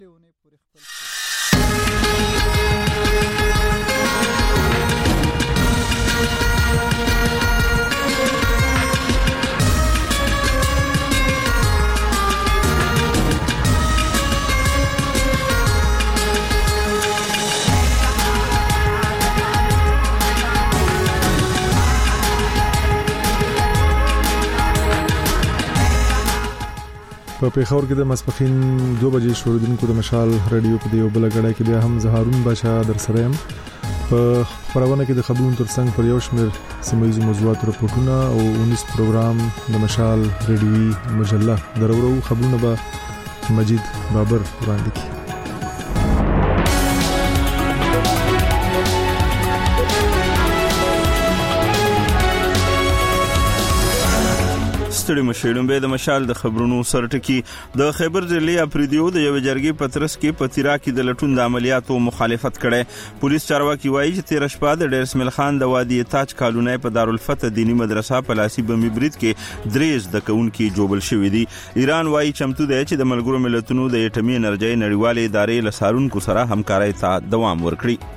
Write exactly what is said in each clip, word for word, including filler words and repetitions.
په پیښور کې د مسپخین دو بجې شوردونکو د مشال رادیو په دیو بل غړای کې بیا هم زهارون باشا در سره يم په خبرونه کې د خبرونو ترڅنګ پر یو شمېر سیمایي موضوعات راپورټونه او اونیس پروګرام د مشال رادیوي مجله درورو خبرونه به مجید بابر وړاندې کړي. ستړي مشیړم به د مشال د خبرونو سرټکی د خیبر ضلع اپریدیو د یو جرګې پترس کې پتیرا کې د لټون د عملیاتو مخالفت کړي. پولیس چارواکي وایي چې تیر شپه د ډیر اسماعیل خان د وادي تاج کالونی په دارالفتح دینی مدرسه په لاسی بمي برید کې دریز د کونکي جوبل شوې دي. ایران وایي چمتو دی چې د ملګرو ملتونو د اټومي انرژي نړیوالې ادارې لسارونکو سره همکارۍ ته دوام ورکړي.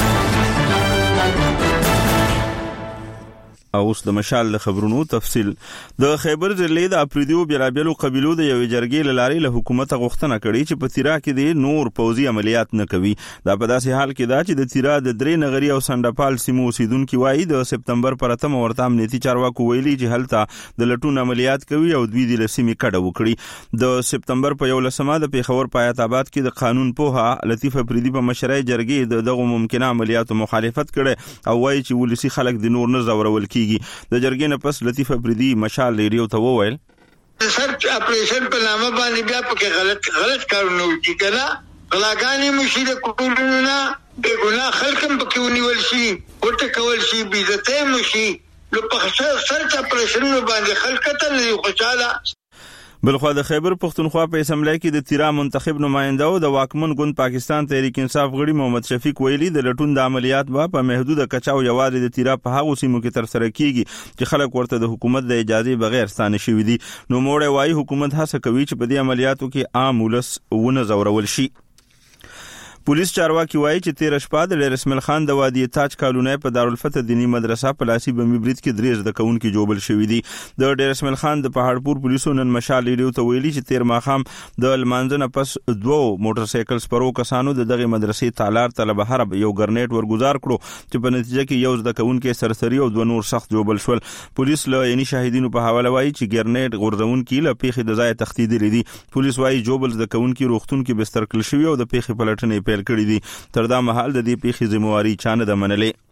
اوس د مشال د خبرونو تفصیل. د خیبر ضلع د اپریدیو بیلابیلو قبیلو د یو جرګې لاري له حکومت غوښتنه کړې چې په تیرا کې د نور پوزي عملیات نه کوي. دا په داسې حال کې دا چې د تیرا د درې نغری او سندپال سیمو اوسیدونکو وایي د سپتمبر پر اتمه ورته امنیتي چارواکو ویلي چې هلته د لټون عملیات کوي او دوی د لسیمې کډه وکړي. د سپتمبر په یو لسمه د پیښور په آیت آباد کې د قانون پوها لطیف اپریدي په مشرۍ جرګې د دغه ممکنه عملیاتو مخالفت کړي او وایي چې ولسی خلک د نور نه زورول کی. د جرګې نه پس لطیف اپریدي مشال ریډیو ته وویل سرچ اپریشن په نامه باندې بیا پکې غلط غلط کارونه وکړي کنه غلاګانی مشیره کولونه نه به ګناه خلکم پکې ونیول شي ورته کول شي بیزته مشي نو په سرچ اپریشن باندې خلک ته نه خوشاله. بلخوا د خیبر پختونخوا په اسمبلی کې د تیرا منتخب نماینده او د واکمن ګوند پاکستان تحریک انصاف غړي محمد شفیق ویلي د لټون د عملیات به په محدود کچاو یوازې د تیرا په هغه سیمو کې تر سره کیږي چې خلک ورته د حکومت د اجازه بغیر ستانه شوی دي. نو موړی وایي حکومت هڅه کوي چې په دې عملیاتو کې عام ولس ونه زورول شي. پولیس چارواکي وایي چې تیر شپه د ډیر اسماعیل خان د وادي تاج کالونی په دارالفتح دینی مدرسه په لاسی بمي برید کې دریز د کونکي جوبل شوی دي. د ډیر اسماعیل خان د پهاړپور پولیسو نن مشال ریډیو ته ویلي چې تیر ماخام د لمانځنه پس دوه موټر سایکل سپرو کسانو د دغه مدرسې تالار ته بهر یو ګرنیټ ورګزار کړو چې په نتیجه کې یو د کونکي سرسری او دوه نور سخت جوبل شول. پولیس له یعنی شاهدینو په حواله وایي چې ګرنیټ غورځون کې له پیښې د ځای تختیدلې دي. پولیس وایي جوبل د کونکي روغتون کې بستر کړل شوی او د پیښې پلټنې پیل کړې دي. تر دا مهال د دې پیښې ذمہواری چانه د منلې.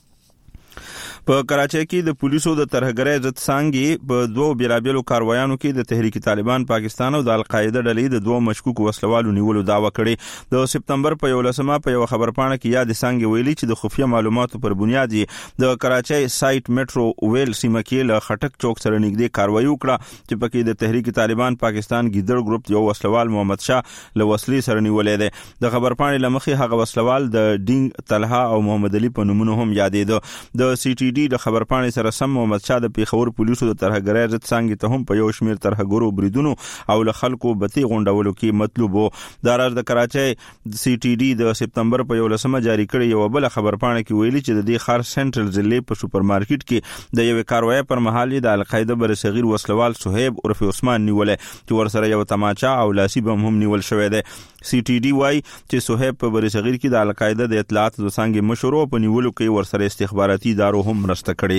په کراچۍ کې د پولیسو د ترهګرۍ ضد څانګې په دوه بیلابیلو کاروایانو کې د تحریک طالبان پاکستان او د القاعده ډلې د دوه مشکوک وسلوالو نیولو دعوه کړې. د سپتمبر په یو لسمه په یو خبرپاڼه کې یاد څانګې ویلي چې د خفیه معلوماتو پر بنیاد د کراچۍ سایت میټرو ویل سیمه کې له خټک چوک سره نږدې کاروایی وکړه چې پکې د تحریک طالبان پاکستان ګیدړ ګروپ یو وسلوال محمد شاه له وسلې سره نیولې ده. د خبرپاڼې لمخې هغه وسلوال د ډینګ طلحه او محمد علي په نومونو هم یادېده. د سی ټي ډي د خبرپاڼې سره سم محمد شاه د پیښور پولیسو د ترهګرۍ ضد څانګې ته هم په یو شمېر ترهګرو بریدونو او له خلکو بتي غونډولو کې مطلوب وو. دا راز د کراچۍ سی ټي ډي د سپتمبر په یو لسمه جاری کړی یو بل خبرپاڼه کې ویلي چې د دې ښار سنټرل ضلع په سوپر مارکیټ کې د یو کاروای پر مهال د القاعده بر صغیر وسلوال صہیب عرف عثمان نیولې چې ورسره یو تماچا او لاسی بم هم نیول شوی دی. سی ټي ډي وايي چې صہیب په بر صغیر کې د القاعده د اطلاعات د څنګه مشورو په نیولو کې ورسره استخباراتي ادارو هم مرسته کړې.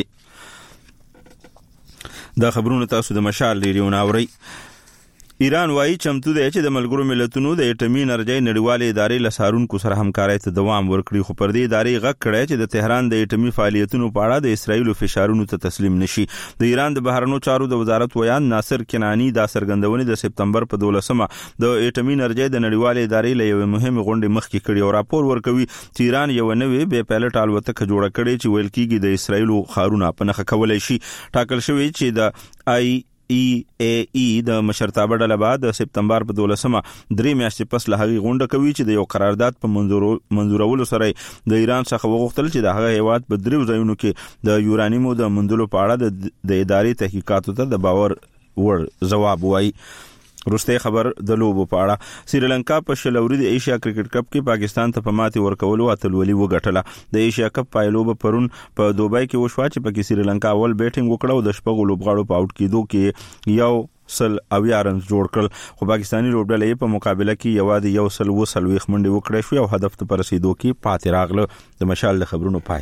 دا خبرونه تاسو د مشال ریډیو ناوري. ایران وایي چمتو دی چې د ملګرو ملتونو د اټومي انرژي نړیوالې ادارې لسارونکو سره همکارۍ ته دوام ورکړي، خو پر دې ادارې غږ کړی چې د تهران د اټومي فعالیتونو په اړه د اسرائیلو فشارونو ته تسلیم نشي. د ایران د بهرنیو چارو د وزارت ویان ناصر کنانی دا څرګندونې د سپتمبر په دولسمه د اټومي انرژي د نړیوالې ادارې له یوې مهمې غونډې مخکې کړي او راپور ورکوي چې ایران یو نوې بې پایلټ الوتکه جوړه کړې چې ویل کېږي د اسرائیلو ښارونه په نښه کولی شي. ټاکل شوی چې د آی ای ای ای د مشرتابه ډله بعد د سپتمبر په دولسمه درې میاشتې پس له هغې غونډه کوي چې د یو قرارداد په منظورولو سره د ایران څخه وغوښتل چې د هغه هیواد په دریو ځایونو کې د یورانیمو د موندلو په اړه د ادارې تحقیقاتو ته د باور وړ ځواب وایي. روسته خبر د لوبو په اړه سریلانکا په شلوري د ایشیا کرکټ کپ کې پاکستان ته په ماتي ورکولو اتلولي وګټله د ایشیا کپ پایلوب پرون په دوبای کې وشو چې په کې سریلانکا اول بیټینګ وکړه او د شپږو لوبغاړو په آوټ کېدو کې یو سل اویا رنز جوړ کړل خو پاکستاني لوبډلې په مقابله کې یوازې یو سل وسل ویخ منډي وکړې شو او هدف ته رسیدو کې پاتې راغله د مشال د خبرونو پای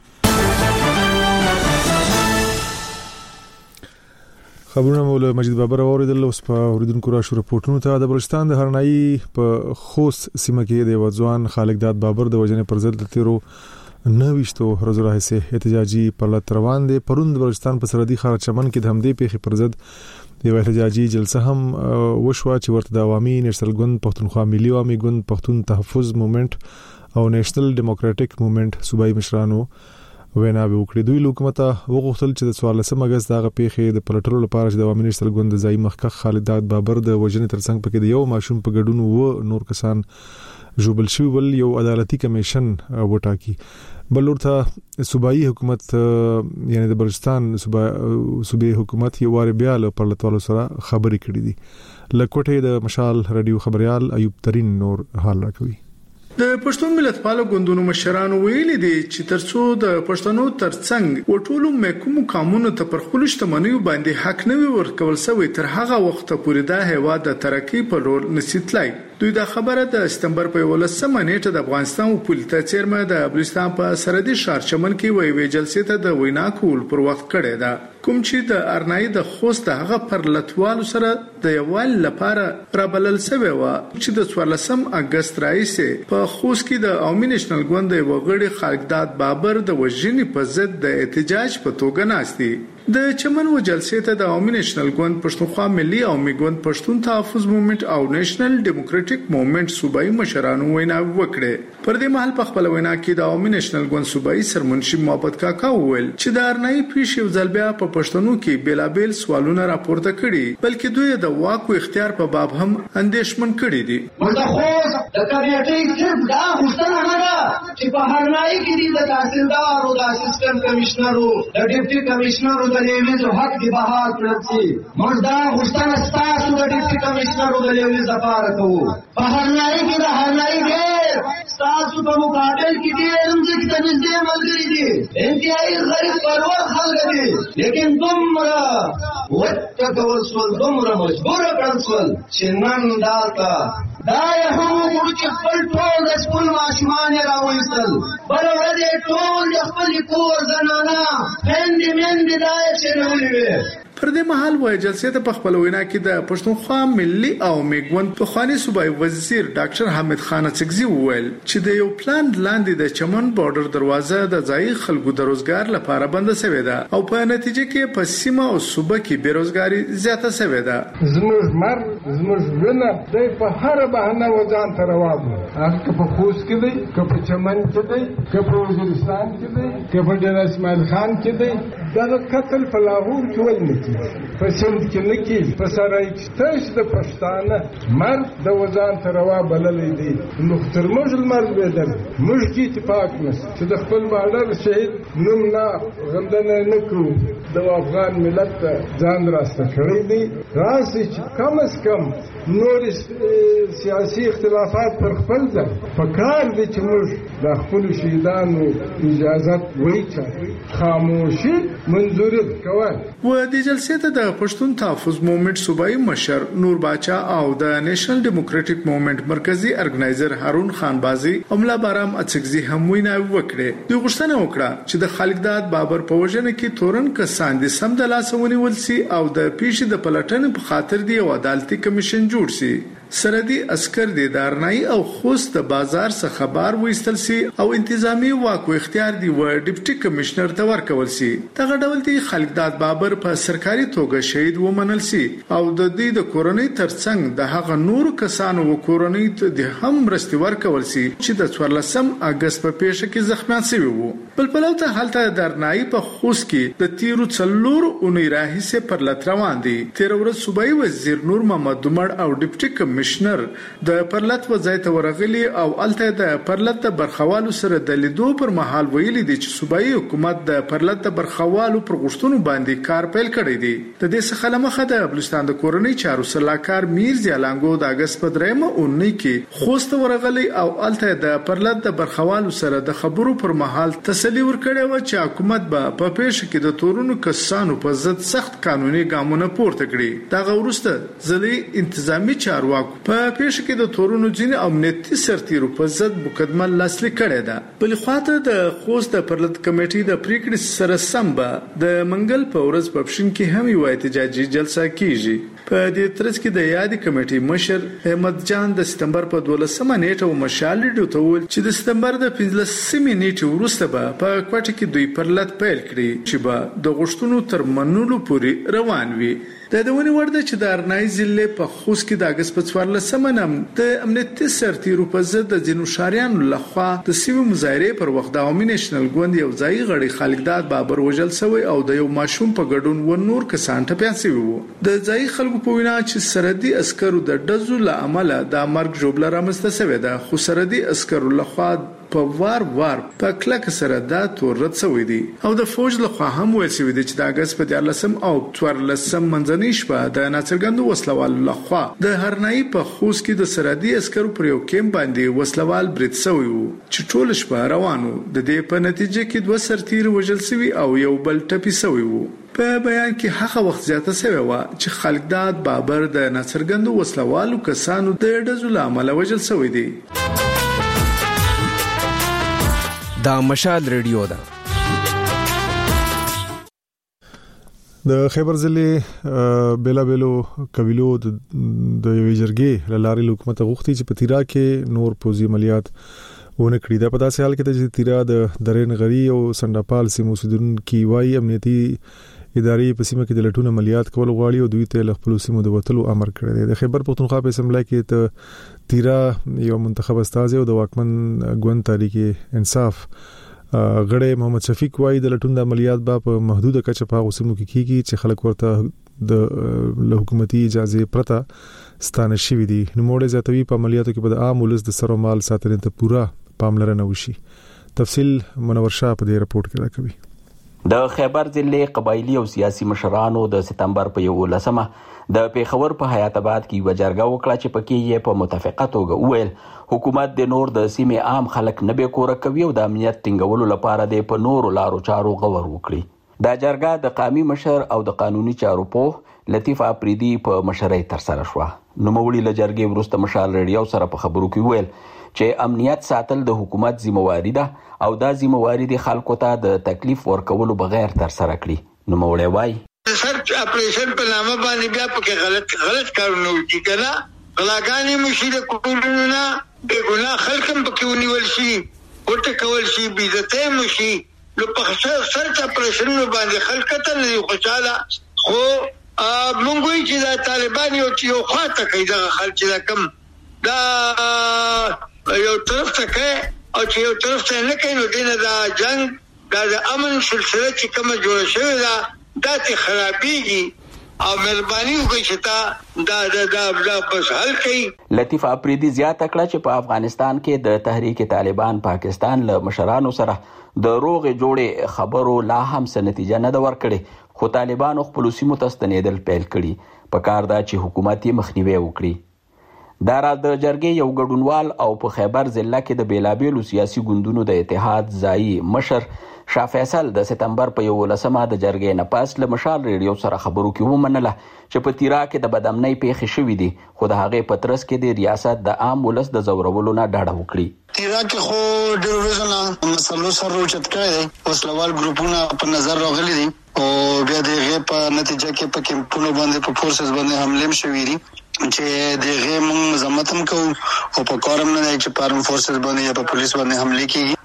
خبرونه مولا مجید بابر اوریدل اوس په اوریدونکو را شو رپورټونو ته د بلوچستان د هرنايي په خوست سیمه کې د وځوان خالق داد بابر د وجنې پر ضد د تیرو نوښتو ورځو راهیسې احتجاجي پرلط روان دي پروند بلوچستان په سرحدي ښار چمن کې د همدې پیښې پر ضد یو احتجاجي جلسه هم وشوه چې ورته د عوامي نېشنل ګوند پښتونخوا ملي عوامي ګوند پښتون تحفظ موومېنټ او نېشنل ډیموکراټک موومېنټ صوبایي مشرانو وینا به وکړي دوی حکومت وغوښتل چې د څوارلسم اگست دغه پیښې د پلټلو لپاره د عوامي نېشنل ګوند د ځای مخکښ خالد داد بابر د وجنې ترڅنګ پکې د یو ماشوم په ګډون و نور کسان جوبل شو بل یو عدالتي کمیشن وټاکي بلورته صوبایي حکومت یعنی د بلوچستان صوبایي حکومت یو وار بیا له پرلطوالو سره خبرې کړې دي لکوټه د مشال رادیو خبريال ایوب ترين نور حال راکوي د پښتون ملت پالو ګوندونو مشرانو ویلي دي چې ترڅو د پښتنو ترڅنګ وټولو محکوم قانون ته پر خپل شتمنیو باندې حق نه ورکول سوی تر هغه وخت پورې د هوا د ترقی په لور نسیتلای دوی دا خبره د سپتمبر په ولسمه نیټه د افغانستان پولیټا چیرمن د بلوچستان په سرحدي ښار چمن کې وی وی جلسې ته د وینا کول پر وخت کړی دا کوم چې د ارنای د خوست هغه پر لټوالو سره د یوال لپاره رابلل سوی و چې د څوارلسم اگست راځي په خوست کې د عوامي نېشنل ګوند وګړي خالق داد بابر د وژنې په ضد د احتجاج په توګه ناشتي د چمن و جلسې ته د عوامي نېشنل ګوند پښتونخوا ملي عوامي ګوند پښتون تحفظ موومېنټ او نېشنل ډیموکراټک موومېنټ صوبایي مشرانو وینا وکړه پر دې مهال په خپل وینا کې د عوامي نېشنل ګوند صوبایي سرمنشي محمد کاکا وویل چې د ارنای پیښې ځلبیا په پښتنو کې بیلابل سوالونه راپورته کړي بلکې دوی د واک او اختیار په باب هم اندېښمن کړي دي مزخوز د کمیټې صرف دا غوښتنه نه ده چې په هرنای کې د تحصیلدار او د اسسټنټ کمشنر او د ډیپټي کمشنر د لیویزو حق دی بحال کړل شي موږ دا غوښتنه ستاسو د ډیپټي کمشنر د لیویز لپاره کوو په هرنای کې د هرنای ډېر ستاسو په مقابل کې ډېر موږ ته نږدې ملګري دي انتهایی غریب پرور خلک دي لیکن دومره وټکول سول دومره مجبور کړل سول چې نن دالته دا یې هم وګورو چې خپل ټول د سکول ماشومان راوېستل بل ورځ ټول د خپل کور زنانه خویندې میندې دا یې شروع وي پر دې مهال وای جلسې ته په خپل وینا کې د پښتونخوا ملي او میګوند په خواني صوبایي وزیر ډاکټر حامد خان اڅکزي وویل چې د یو پلان لاندې د چمن بارډر دروازه د ځای خلکو د روزګار لپاره بند شوې ده او په نتیجه کې په سیمه او صوبه کې بیروزګاری زیاته شوې ده زموږ مر زموږ ونه د په هر بهانه وځان تر واغو هغه په خوست کې دی که په چمن کې دی که په وزیرستان کې دی که په ډیر اسماعیل خان کې دی دا قتل په لاهور کې ول نه کیږي په سند کې نه کیږي په سرای کې تاسو د پښتانه مرد د وزن تر وا بللې دي نو تر موږ المرد بدل موږ کې اتفاق نشته چې د خپل بارډر شهید نوم نه غندنه نه کوو د افغان ملت ځان راسته کړی دی راسي چې کم از کم نور سیاسي اختلافات پر خپل ځای فکر دي چې موږ د خپل شهیدانو اجازه وایي خاموشي منظور کوي و د جلسې ته د پښتون تحفظ موومېنټ صوبایي مشر نور باچا او د نېشنل ډیموکراټک موومېنټ مرکزی ارګنایزر هارون خان بازي او ملا بارام اڅکزي هم وینا وکړه دوی غوښتنه وکړه چې د خالق داد بابر په وژنه کې تورن کسان دي سم د لاسونی ولسي او د پیښې د پلټنې په خاطر دی او عدالتي کمیشن جوړ شي سرحدي عسكر دي دارنای او خوست بازار څخه خبر وېستل سي او انتظامی واک او اختیار دی و ډیپټي کمشنر ته ورکول سي دغه ډول دی خالق داد بابر په سرکاري توګه شهید ومنل سي او د دې د کورنۍ ترڅنګ د هغه نور کسانو و کورنۍ ته د هم رستي ورکول سي چې د څوارلسم اگست په پیښه کې زخمیان شوي وو بل پلوته حالت درنای په خوست کې د تیرو څلور اونۍ راهیسه پر لټ روان دي. تیر ورځ صوبایي وزیر نور محمد دمړ او ډیپټي کمشنر د پرلط وزای ته ورغلي او الته د پرلط د برخوالو سره د لیدو پر مهال ویلي دي چې صوبایي حکومت د پرلط د برخوالو پر غوښتنو باندې کار پیل کړی دی. د دې څخه لمخه د بلوچستان د کورنۍ چارو سلاکار میر زیالانګو د اگست په درېمه اونۍ کې خوست ورغلی او الته د پرلط د برخوالو سره د خبرو پر مهال تسلی ورکړی و چې حکومت به په پیښه کې د تورونو کسانو په ضد سخت قانوني ګامونه پورته کړي. دا غوړسته ځلې انتظامی چارواکو په پیښه کې د تورونو ځینې امنیتي سرتیرو په ضد مقدمه لاسلیک کړې ده. بل خواته د خوست د پرلط کمیټې د پریکړې سره سم به د منګل په ورځ په پښین کې هم یو احتجاجي جلسه کیږي. په دې ترڅ کې د یادې کمیټې مشر احمد جان د سپتمبر په دولسمه نیټه مشال ډیو ته ویل چې د سپتمبر د پنځلسمې نیټې وروسته به په کوټه کې دوی پرلط پیل کړي چې به د غوښتنو تر منلو پورې روان وي. د دونی ورده چې د ارنای ضلع په خوست کې د اگست په څوارلسمه نم د امنیتي سرتیرو په ضد د ځینو شاریانو لخوا د سیمې مظاهرې پر وخت د عوامي نېشنل ګوند یو ځای غړي خالقداد بابر وژل شوی او د یو ماشوم په ګډون و نور کسان ټپيان شوی وو. د ځای خلکو په وینا چې سرحدي عسکرو د ډزو له امله د مرګ جوړه رامنځته شوې ده، خو سرحدي عسکرو لخوا په وار وار په کلک سره دا تور رد شوی دی او د فوج لخوا هم ویل شوی دی چې د اگست په دیارلسم او څوارلسم منځنۍ شپه د ناڅرګندو وسلوالو لخوا د هرنای په خوست کې د سرحدي عسکرو پر یو کیمپ باندې وسلوال برید شوی وو چې ټول شپه روانو. د دې په نتیجه کې دوه سرتیر وژل شوی او یو بل ټپي شوی وو. په بیان کې هغه وخت زیاته شوی و چې خالقداد بابر د ناڅرګندو وسلوالو کسانو د ډزو له امله وژل شوی دی. دا مشال ریډیو ده. د خیبر ضلع بیلا بیلو قبیلو د یوې جرګې له لارې حکومت غوښتي چې په تیرا کې نور پوځي عملیات ونه کړي. دا په داسې حال کې چې تیرا د درین غری او سندپال سیمو اوسیدونکو وايي امنیتي ادارې په سیمه کې د لټون عملیات کول غواړي او دوی ته له خپل سیمو د وټلو امر کړی دی. د خیبر پختونخوا په اسمبلی کې ته تیرا یو منتخب استاد او د واکمن ګوند تحریک انصاف غړی محمد شفیق وايي د لټون د عملیات په محدوده کچه په غوسمو کې کیږي چې خلک ورته د حکومتي اجازه پرته ستانه شوی دي. نو موږ زیاتوي په عملیاتو کې به د عام ولس د سر او مال ساتنې ته پوره پاملرنه وشي. تفصیل منور شاه په دې رپورت کې راکوي. د خیبر ضلع قبایلی او سیاسي مشرانو د سپتمبر په یولسمه د پیښور په حیات آباد کې یو جرګه وکړه چې پکې یې په متفقه توګه وویل حکومت د نور د سیمې عام خلک نه به کور کوي او د امنیت ټینګولو لپاره د په نورو لارو چارو غور وکړي. دا جرګه د قومي مشر او د قانوني چارو په لطیف اپریدي په مشرۍ تر سره شو. نو مولي له جرګې وروسته مشال ریډیو سره په خبرو کې ویل چې امنیت ساتل د حکومت ذمہواری ده او دا ذمہواری د خلکو ته د تکلیف ورکولو بغیر تر سره کړي. نو مولي وایي سرچ اپریشن په نامه باندې بیا پکې غلط غلط کارونه وکړي کنه غلاګانی مشیده کولونه نه به ګناه خلکم پکې ونیول شي ورته کول شي بیزته مشي نو په سرچ اپریشن باندې خلک ته نه خوشاله خو مونږ وی چې دا طالبان یو چې یو خاطه کوي دا خلک دا کم دا یو طرف ته کوي او چې یو طرف ته نه کوي نو دینه دا جنگ دا د امن سلسله چې کومه جوړه شوې ده دا ته خرابېږي او مهرباني وکړئ چې تا دا دا دا دا بس حل کړئ. لطیف اپریدي زیاته کړه چې په افغانستان کې د تحریک طالبان پاکستان له مشرانو سره د روغې جوړې خبرو لا هم څه نتیجه نه ده ورکړې خو طالبانو خپل سیمو ته ستنېدل پیل کړي. په کار ده چې حکومت یې مخنیوی وکړي. دا راز د جرګې یو ګډونوال او په خیبر ضلع کې د بیلابیلو سیاسي ګوندونو د اتحاد ځایي مشر شاه فیصل د سپتمبر په یولسمه د جرګې نه پس له مشال ریډیو سره خبرو کې ومنله چې په تیرا کې د بدامنۍ پیښې شوې دي خو د هغې په ترڅ کې د ریاست د عام ولس د ځورولو نه ډاډه وکړي. تیرا کې خو ډېر ورځې مسلو سر روچت کړی دی وسلوال ګروپونه په نظر راغلي دي او بیا د هغې په نتیجه کې په کیمپونو باندې په فورسز باندې حملې هم شوي دي چې د هغې موږ مذمت هم کوو او په کار هم نه دی چې په آرم فورسز باندې یا په پولیس باندې حملې کېږي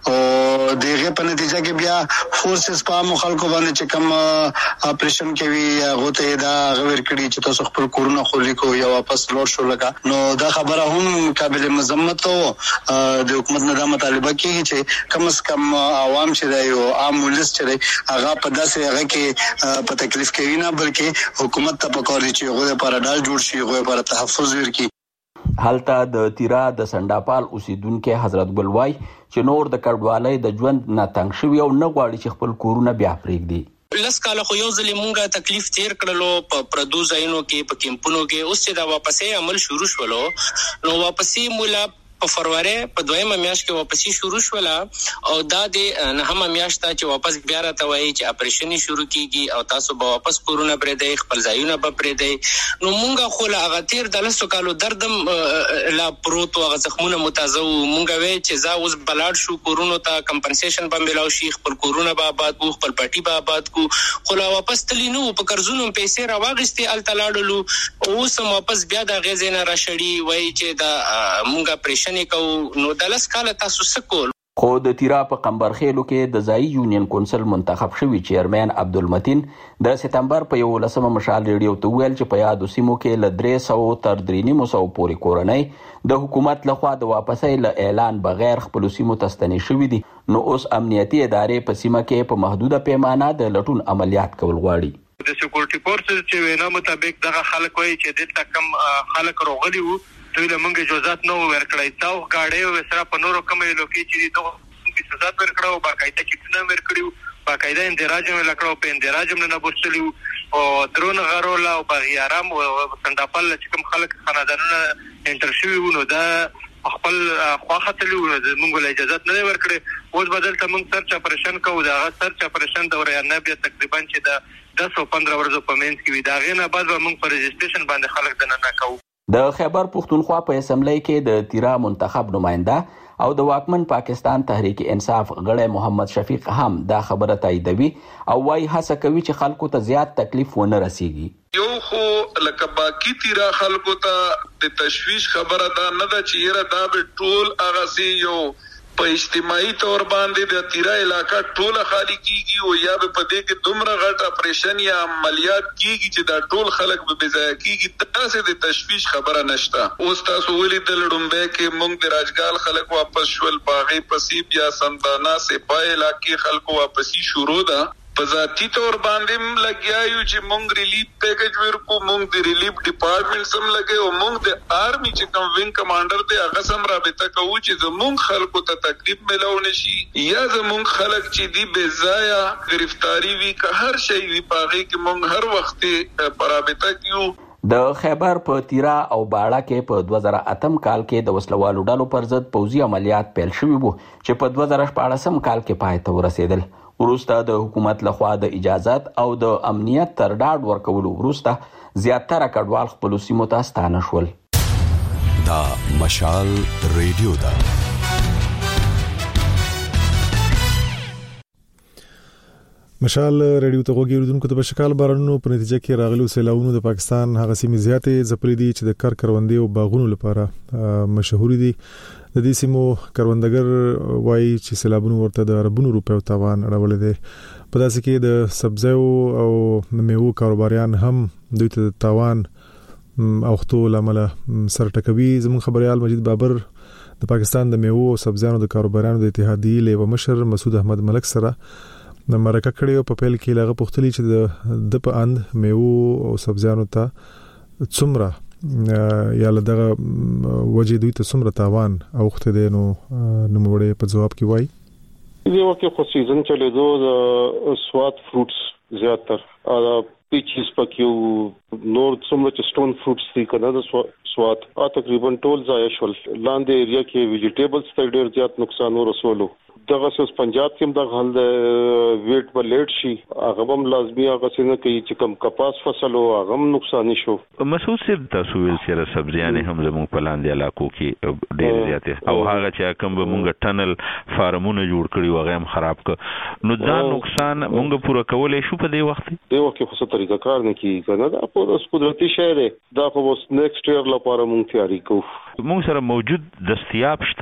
او دغه په نتیجه کې بیا فورسز په خلکو باندې چې کوم اپریشن کوي هغه ته دا غوړ کړي چې تاسو خپل کورونه خولي کو یا واپس لوټ شو لګا نو دا خبره هم قابل مذمت او د حکومت نه دا مطالبه کوي چې کم از کم عوام چې دی او عام ولس چې دی هغه په داسې هغه کې په تکلیف کوي نه بلکې حکومت ته پکار دي چې هغه لپاره ډال جوړ شي هغه لپاره تحفظ ورکړي. حالته د تیرا د سنداپال اوسیدونکو حضرت ګل وای چې نور د کډوالۍ د ژوند نه تنګ شوی او نه غواړي چې خپل کورونه بیا پرېږدي. لس کاله خو یو ځلې مونږه تکلیف تیر کړلو په پردو ځایونو کې په کیمپونو کې اوس چې دا واپسې عمل شروع شولو نو واپسې مولا په فروری په دویمه میاشت کې واپسې شروع شوله او دا د نهمه میاشت ته چې واپس بیا راته وایي چې اپریشن شروع کیږي او تاسو به واپس کورونه پرېږدئ خپل ځایونه به پرېږدئ نو مونږه خو له هغه تیر د لسو کالو دردم لا پروت هغه زخمونه متازه وو مونږه وایي چې زه اوس بلاړ شو کورونو ته کمپنسیشن به میلاو شي خپل کورونه به آباد کو خپل پټي به آباد کو خو لا واپس تللی نو په قرضونو پیسې راواغستې هلته لاړلو اوس هم واپس بیا د هغې ځای نه راشړي وایي چې دا مونږه اپریشن نو دلس کاله تاسو سکول. خو د تیرا په قمبرخېلو کې د ځایي یونین کونسل منتخب شوی چیرمن عبدالمتین د سپتمبر په یولسمه مشال ریډیو ته ویل چې په یادو سیمو کې له درې سوه تر درې نیمو سوو پورې کورنۍ د حکومت لخوا د واپسۍ له اعلان بغیر خپلو سیمو ته ستنې شوي دي نو اوس امنیتي ادارې په سیمه کې په محدوده پیمانه د لټون عملیات کول غواړي. د سکیورټي فورسز چې وینا مطابق دغه خلک وایي چې دلته کم خلک راغلي وو دوی له موږ اجازات نه ورکړی تاو گاډي او وسره په نورو کومه لوکي چې دغه اجازات ورکړو باقاعده کیټونه ورکړو باقاعده اندراج هم لکړو په اندراج هم نه بوستلیو او درون غرولا او بغیارام او سنداپل چې کوم خلک خاندانونه انټرشیو نو دا خپل خواخه تلو موږ له اجازات نه ورکړي اوس بدل ته موږ سرچ اپریشن کوو دا سرچ اپریشن د ورانه بیا تقریبا چې دا دس او پندرہ ورځې په منځ کې وي دا غینه بعد موږ پر رجسټریشن باندې خلک دننه کوو. د خیبر پختونخوا په اسمبلی کې د تیرا منتخب نماینده او د واکمن پاکستان تحریک انصاف غړی محمد شفیق هم دا خبره تاییدوي او وايي هڅه کوي چې خلکو ته زیات تکلیف ونه رسیږي. یو خو لکه باقی تیرا خلکو ته د تشویش خبره دا نه ده چې یره دا به ټول هغه سي یو په اجتماعي تور باندې د تیرا علاقہ ټوله خالی کیږي او یا به په دې کې دومره غټ اپریشن یا عملیات کیږي چې دا ټول خلک به بځای کیږي تاسو د تشویش خبره نشته. اوس تاسو ولې د لړمبه کې مونږ د راجګال خلک واپس شول باغې پسیب یا سندانا سپای علاقې خلکو واپسی شروع ده په ذاتی تور باندې لګیایو چې مونږ ریلیف پیکج ورکو مونږ د ریلیف ډپارټمنټ سم لګي او مونږ د آرمي چې کوم وینګ کمانډر دی هغه سم رابطه کوو چې زمونږ خلکو ته تکلیف ملو نشي یا زمونږ خلک چې دی بے ځایه گرفتاری وی که هر شی وی پاغي کې مونږ هر وخت پر رابطه کیو. د خیبر په تیرا او باړه کې په دوه زره اتم کال کې د وسلوالو ډلو پر ضد پوځي عملیات پیل شوي وو چې په دوه زره شپاړسم کال کې پای ته ورسېدل. وروسته د حکومت لخوا د اجازت او د امنیت تر ډاډ ورکولو وروسته زیاتره کډوال خپلو سیمو ته ستانه شول. دا مشال ریډیو ده. مشال ریډیو ته غوږی اوریدونکو ته بشکال بارانونو په نتیجه کې راغلو سیلاونو د پاکستان هغه سیمې زیاتې ځپلې دي چې د کار کروندې او باغونو لپاره مشهور دي. د دې سیمو کروندګر وایي چې سیلابونو ورته د اربونو روپیو تاوان اړولې دي. په داسې کې د سبزیو او میوو کاروباریان هم دوی ته تاوان اوختو لامل سر ټکوي. زموږ خبريال مجید بابر د پاکستان د میوو او سبزیانو د کاروباریانو د اتحادیې لیو مشر مسعود احمد ملک سره د مرکه کړي په پیل کې لغه پختلی چې د د په اند میوو او سبزیانو ته څومره یا لدغه وجه دوی ته څومره تاوان اوخته دي نو نوموړي په جواب کې وایي یو کې خو سیزن چلے دو د سوات فروټس زیاتر ا پیچز پکیو نور څومره چې سټون فروټس دي کنه د سوات ا تقریبا ټول ځای شول لاندې ایریا کې ویجیټیبلز ته ډېر زیات نقصان ورسولو. دغه اوس پنجاب کې هم د حل د ویټ په لیټ شي هغه هم لازمي هغه څنګه کوي چې کم کپاس فصل او هغه هم نقصان شو. مسعود صاحب تاسو ویل چې سبزیانه هم زموږ په لاندې علاقو کې ډېر زیات او هغه چې کوم به مونږ ټنل فارمونه جوړ کړی وغه هم خراب ک نو دا نقصان مونږ پوره کولای شو په دې وخت دی وخت خو څه طریقه کار نه کیږي کنه دا په قدرتي شی دی دا خو اوس نیکسټ ایئر لپاره مونږ تیاری کوو. مونږ سره موجود دستیاب شته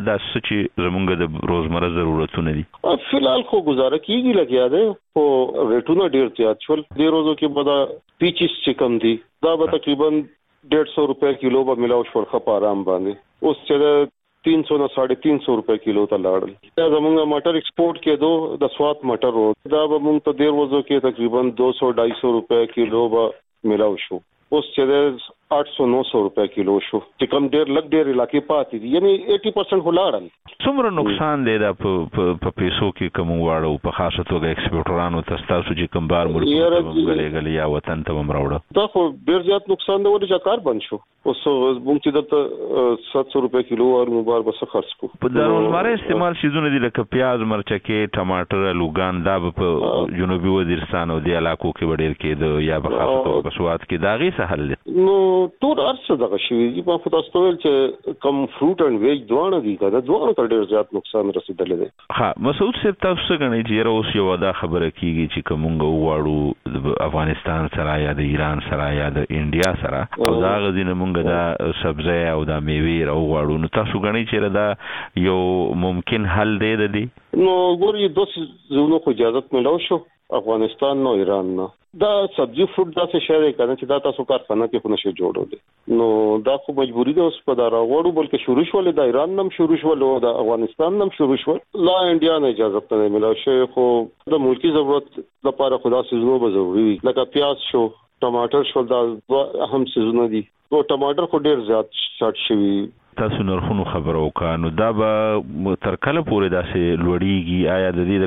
دا چې زمونږ د روزمره ضرورتونه دي؟ فلحال خو گزاره کیږي لګیا دی، خو ریټونه ډیر زیات شول. دې روزو کې به دا پیچیس چې کم دي دا به تقریبا ډیढ़ سو روپے کیلو به ملاو شول خپ آرام باندې. اوس چې तीन सौ ना साढ़े तीन सौ रुपए किलो ता लाड़ल دا زمونږ مټر ایکسپورट کې دو د سوات مټر وو دا به مونږ ته ډیر وځو کې تقریبا دو سو ढाई सौ روپے کیلو به ملاو شو. اوس چې आठ सौ नौ सौ روپے کیلو شو چې کم ډیر لګ ډیر علاقې پاتې دي، یعنی अस्सी परसेंट ولاړل. څومره نقصان دی دا په پیسو کې کوم واړو په خاصه توګه ایکسپورټرانو ته تاسو چې کوم بار ملکونو ته غلېګل یا وطن ته ومراوړه؟ دا خو ډیر زیات نقصان دی ولې چې کار بند شو. اوس مونږ چې د सात सौ روپے کیلو ور مبار بس خرڅ کو. په دروازمره استعمال شیزونه دي لکه پیاز، مرچکې، ټماټر، لوګان، دا په جنوبي وزیرستان او د علاقو کې وړل کېد یا په خاصه توګه په سواد کې دا غي سهل دي. نو ټول ارڅ دغه شوی دی په تاسو ول چې کم فروټ اند ویج دوه دي کده دوه ته ډیر زیات نقصان رسیدلی دی. ها مسعود صاحب تاسو غنی چې اوس یو دا خبره کیږي چې کومګه وواړو د افغانستان سره یا د ایران سره یا د انډیا سره او دا غزینه مونږ دا سبزی او دا میوه او وواړو، نو تاسو غنی چې دا یو ممکن حل دی د دې؟ نو ګوري دوه زونو کو اجازه ملو شو افغانستان نو ایران نه. دا سبزی فروټ دا څه شی دی کنه چې دا تاسو کارخانه کې خو نشي جوړول، نو دا خو مجبوری ده اوس په دا راوړو بلکې شروع شول د ایران نم شروع شول او د افغانستان نم شروع شول. لا انډیا نه اجازه نه ملو شي، خو د ملکی ضرورت لپاره خدا سيزونو به ضروري وي لکه پیاز شو، ټماټر شو، دا اهم سيزونه دي. او ټماټر خو ډیر زیات شارټ شوی. تاسو نرخونو خبرو وکړه، نو دا به تر کله پورې داسې لوړیږي؟ آیا د دې د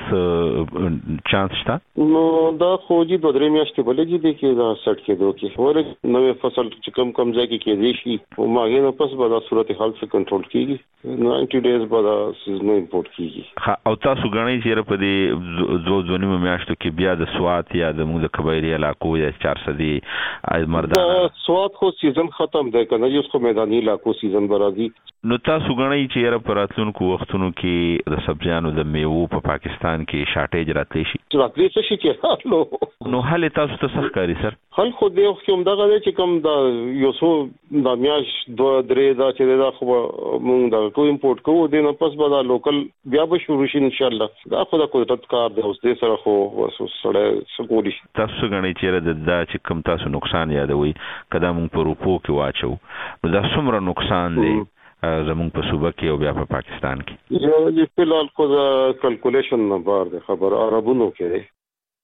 کمښت چانس شته؟ نو دا خو جی دوه درې میاشتې بلګي دي کې دا سټ کېدو کې ورې نوې فصل چې کم کم ځای کې کېدی شي او ماګې نه پس به دا صورت حال څخه کنټرول کیږي. نوي ډیز به دا سیزنو امپورټ کیږي. او تاسو غنئ چې په دې دوه دوه نیمه میاشتو کې بیا د سوات یا د موږ د قبایلی علاقو یا چار سدي مردان سوات خو سیزن ختم دی کنه، یوس خو میداني علاقو برازي. نو تاسو غنئ چې یره پر راتلونکو وختونو کې د سبزیانو د میوو په پاکستان کې شارټیج راتلی شي؟ راتلی شي چې حالو نو حل تاسو ته څه ښکاري سر؟ حل خو دی خو هم دغه دی چې کوم دا یو څو د میاش دوه درې دا چې دا خو مونږ دا کو امپورټ کوو دي نو پس به دا لوکل بیا به شروع شي ان شاء الله. دا خو دا قدرت کار دی اوس دې سره خو سره سپوري. تاسو غنئ چې دا چې کوم تاسو نقصان یادوي کدا مونږ په روپو کې واچو نو دا څومره نقصان دی زمون په صوبه کې او بیا په پاکستان کې؟ یو د فلال کو دا کیلکولیشن نه بار د خبر عربونو کې دی.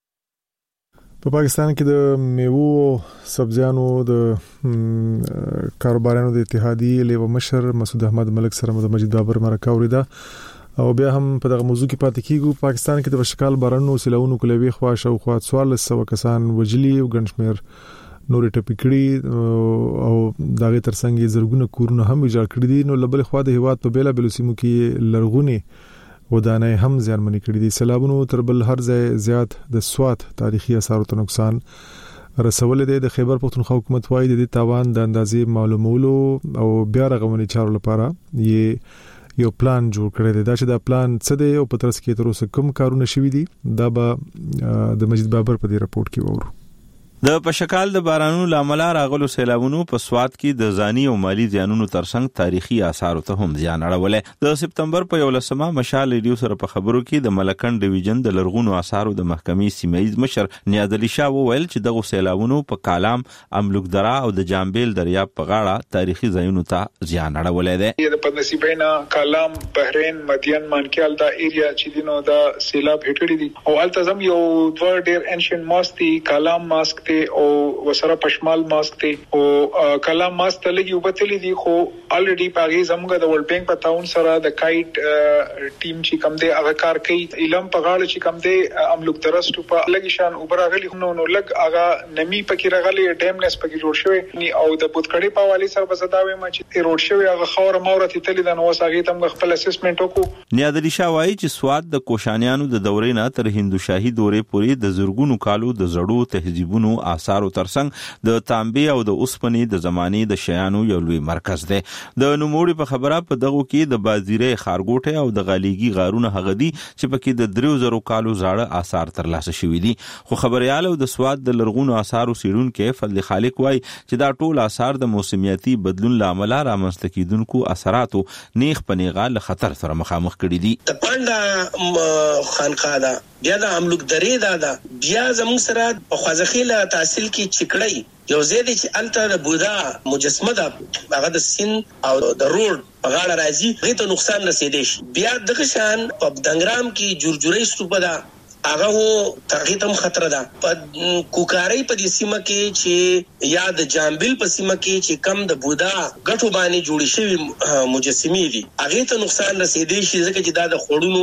په پاکستان کې د میوو سبزیانو د کاروبارانو د اتحادیې لیو مشر مسعود احمد ملک سره د مجید بابر مرکه اوریدا او بیا هم په دغه موضوع کې پاتې کیږو. پاکستان کې د وشکال بارانو سیلاونو کلوي خوا شو خوا څوارلس سوه کسان وجلی او ګنشمیر نورې ټپي کړي او دغه ترڅنګ زرګونه کورونه هم ویجاړ کړي دي. نو لبل خوا د هیواد په بیلا بیل سیمو کې لرغونی ودانۍ هم زیانمنې کړي دي. سیلابونو تر بل هر ځای زیات د سوات تاریخي اثارو ته نقصان رسول دي. د خیبر پختونخوا حکومت وايي د تاوان د اندازې معلومولو او بیا رغونې چارو لپاره یې یو پلان جوړ کړی دی. دا چې دا پلان څه دی او په ترڅ کې تر اوسه کوم کارونه شوي دي دا به د مجید بابر په دې راپورټ کې وورو. د پشکال د بارانونو لامل راغلو سیلابونو په سواد کې د ځاني او مالی زیانونو ترڅنګ تاریخي آثار ته هم زیان اړولې. د سپتمبر په یولسمه مشال ریډیو سره په خبرو کې د ملکن ډیویژن د لرغونو آثارو د محکمې سیمایي مشر نیاد علي شاه وویل چې دغه سیلابونو په کالام، املوک درا او د جامبیل دریاب په غاړه تاریخي ځایونو ته زیان اړولې ده. د پدنسیبینا کالام، بحرین، مدین، مانکیال دا ایریا چې دینو دا سیلاب هټړي دي او التزم یو دوه ډیر انشن ماستي کالام ماسک او وسره پشمال ماسک ته او کلام ماسک ته لګي وبتلې دي خو الریډي پاغي زموږ د ورلد بانک په تاون سره د کایټ ټیم چې کم دی هغه کار کوي. علم په غاړه چې کم دی املوک ترست په لګي شان وبراغلي نو نو لګ هغه نمی پکې راغلي ډیمنس پکې جوړ شوی او د بوتکړې په حواله سره بزداوي ما چې روډ شوی هغه خور مورته تللی د نو ساغي تم خپل اسسمنت وکړو. نیاد علي شاه وايي چې سواد د کوشانیانو د دورې نه تر هندو شاهي دورې پورې د زرګونو کالو د زړو تهذیبونو لرغونو آثارو ترڅنګ د تانبې او د اوسپنې د زمانې د شیانو یو لوی مرکز دی. د نوموړي په خبره په دغه کې د بازیرې خارګوټه او د غالیګي غارونه هغه دي چې پکې د دریو زرو کالو زاړه آثار ترلاسه شوي دي. خو خبريال او د سواد د لرغونو آثارو څېړونکي فضل خالق وایي چې دا ټول آثار د موسمیاتي بدلون له امله رامنځته کیدونکو اثراتو نیغ په نیغه له خطر سره مخامخ کړي دي. د پاندا خانقاه دا بیا د املوک درې دا دا بیا زموږ سره په خوازخیله تحصیل کې چکړی یو زیاده چې الته د بودا مجسمه ده هغه د سین او د روډ په غاړه راځي هغه ته نقصان رسیدي شي. بیا دغه شان په دنګرام کې جوړجوړی ستوپه ده هغه هو تغیتم خطر ده. په کوکاری په دې سیمه کې چې یا د جامبل په سیمه کې چې کم د بودا غټو باندې جوړې شوی مجسمې دي هغه ته نقصان رسیدي شي ځکه چې دا د خورونو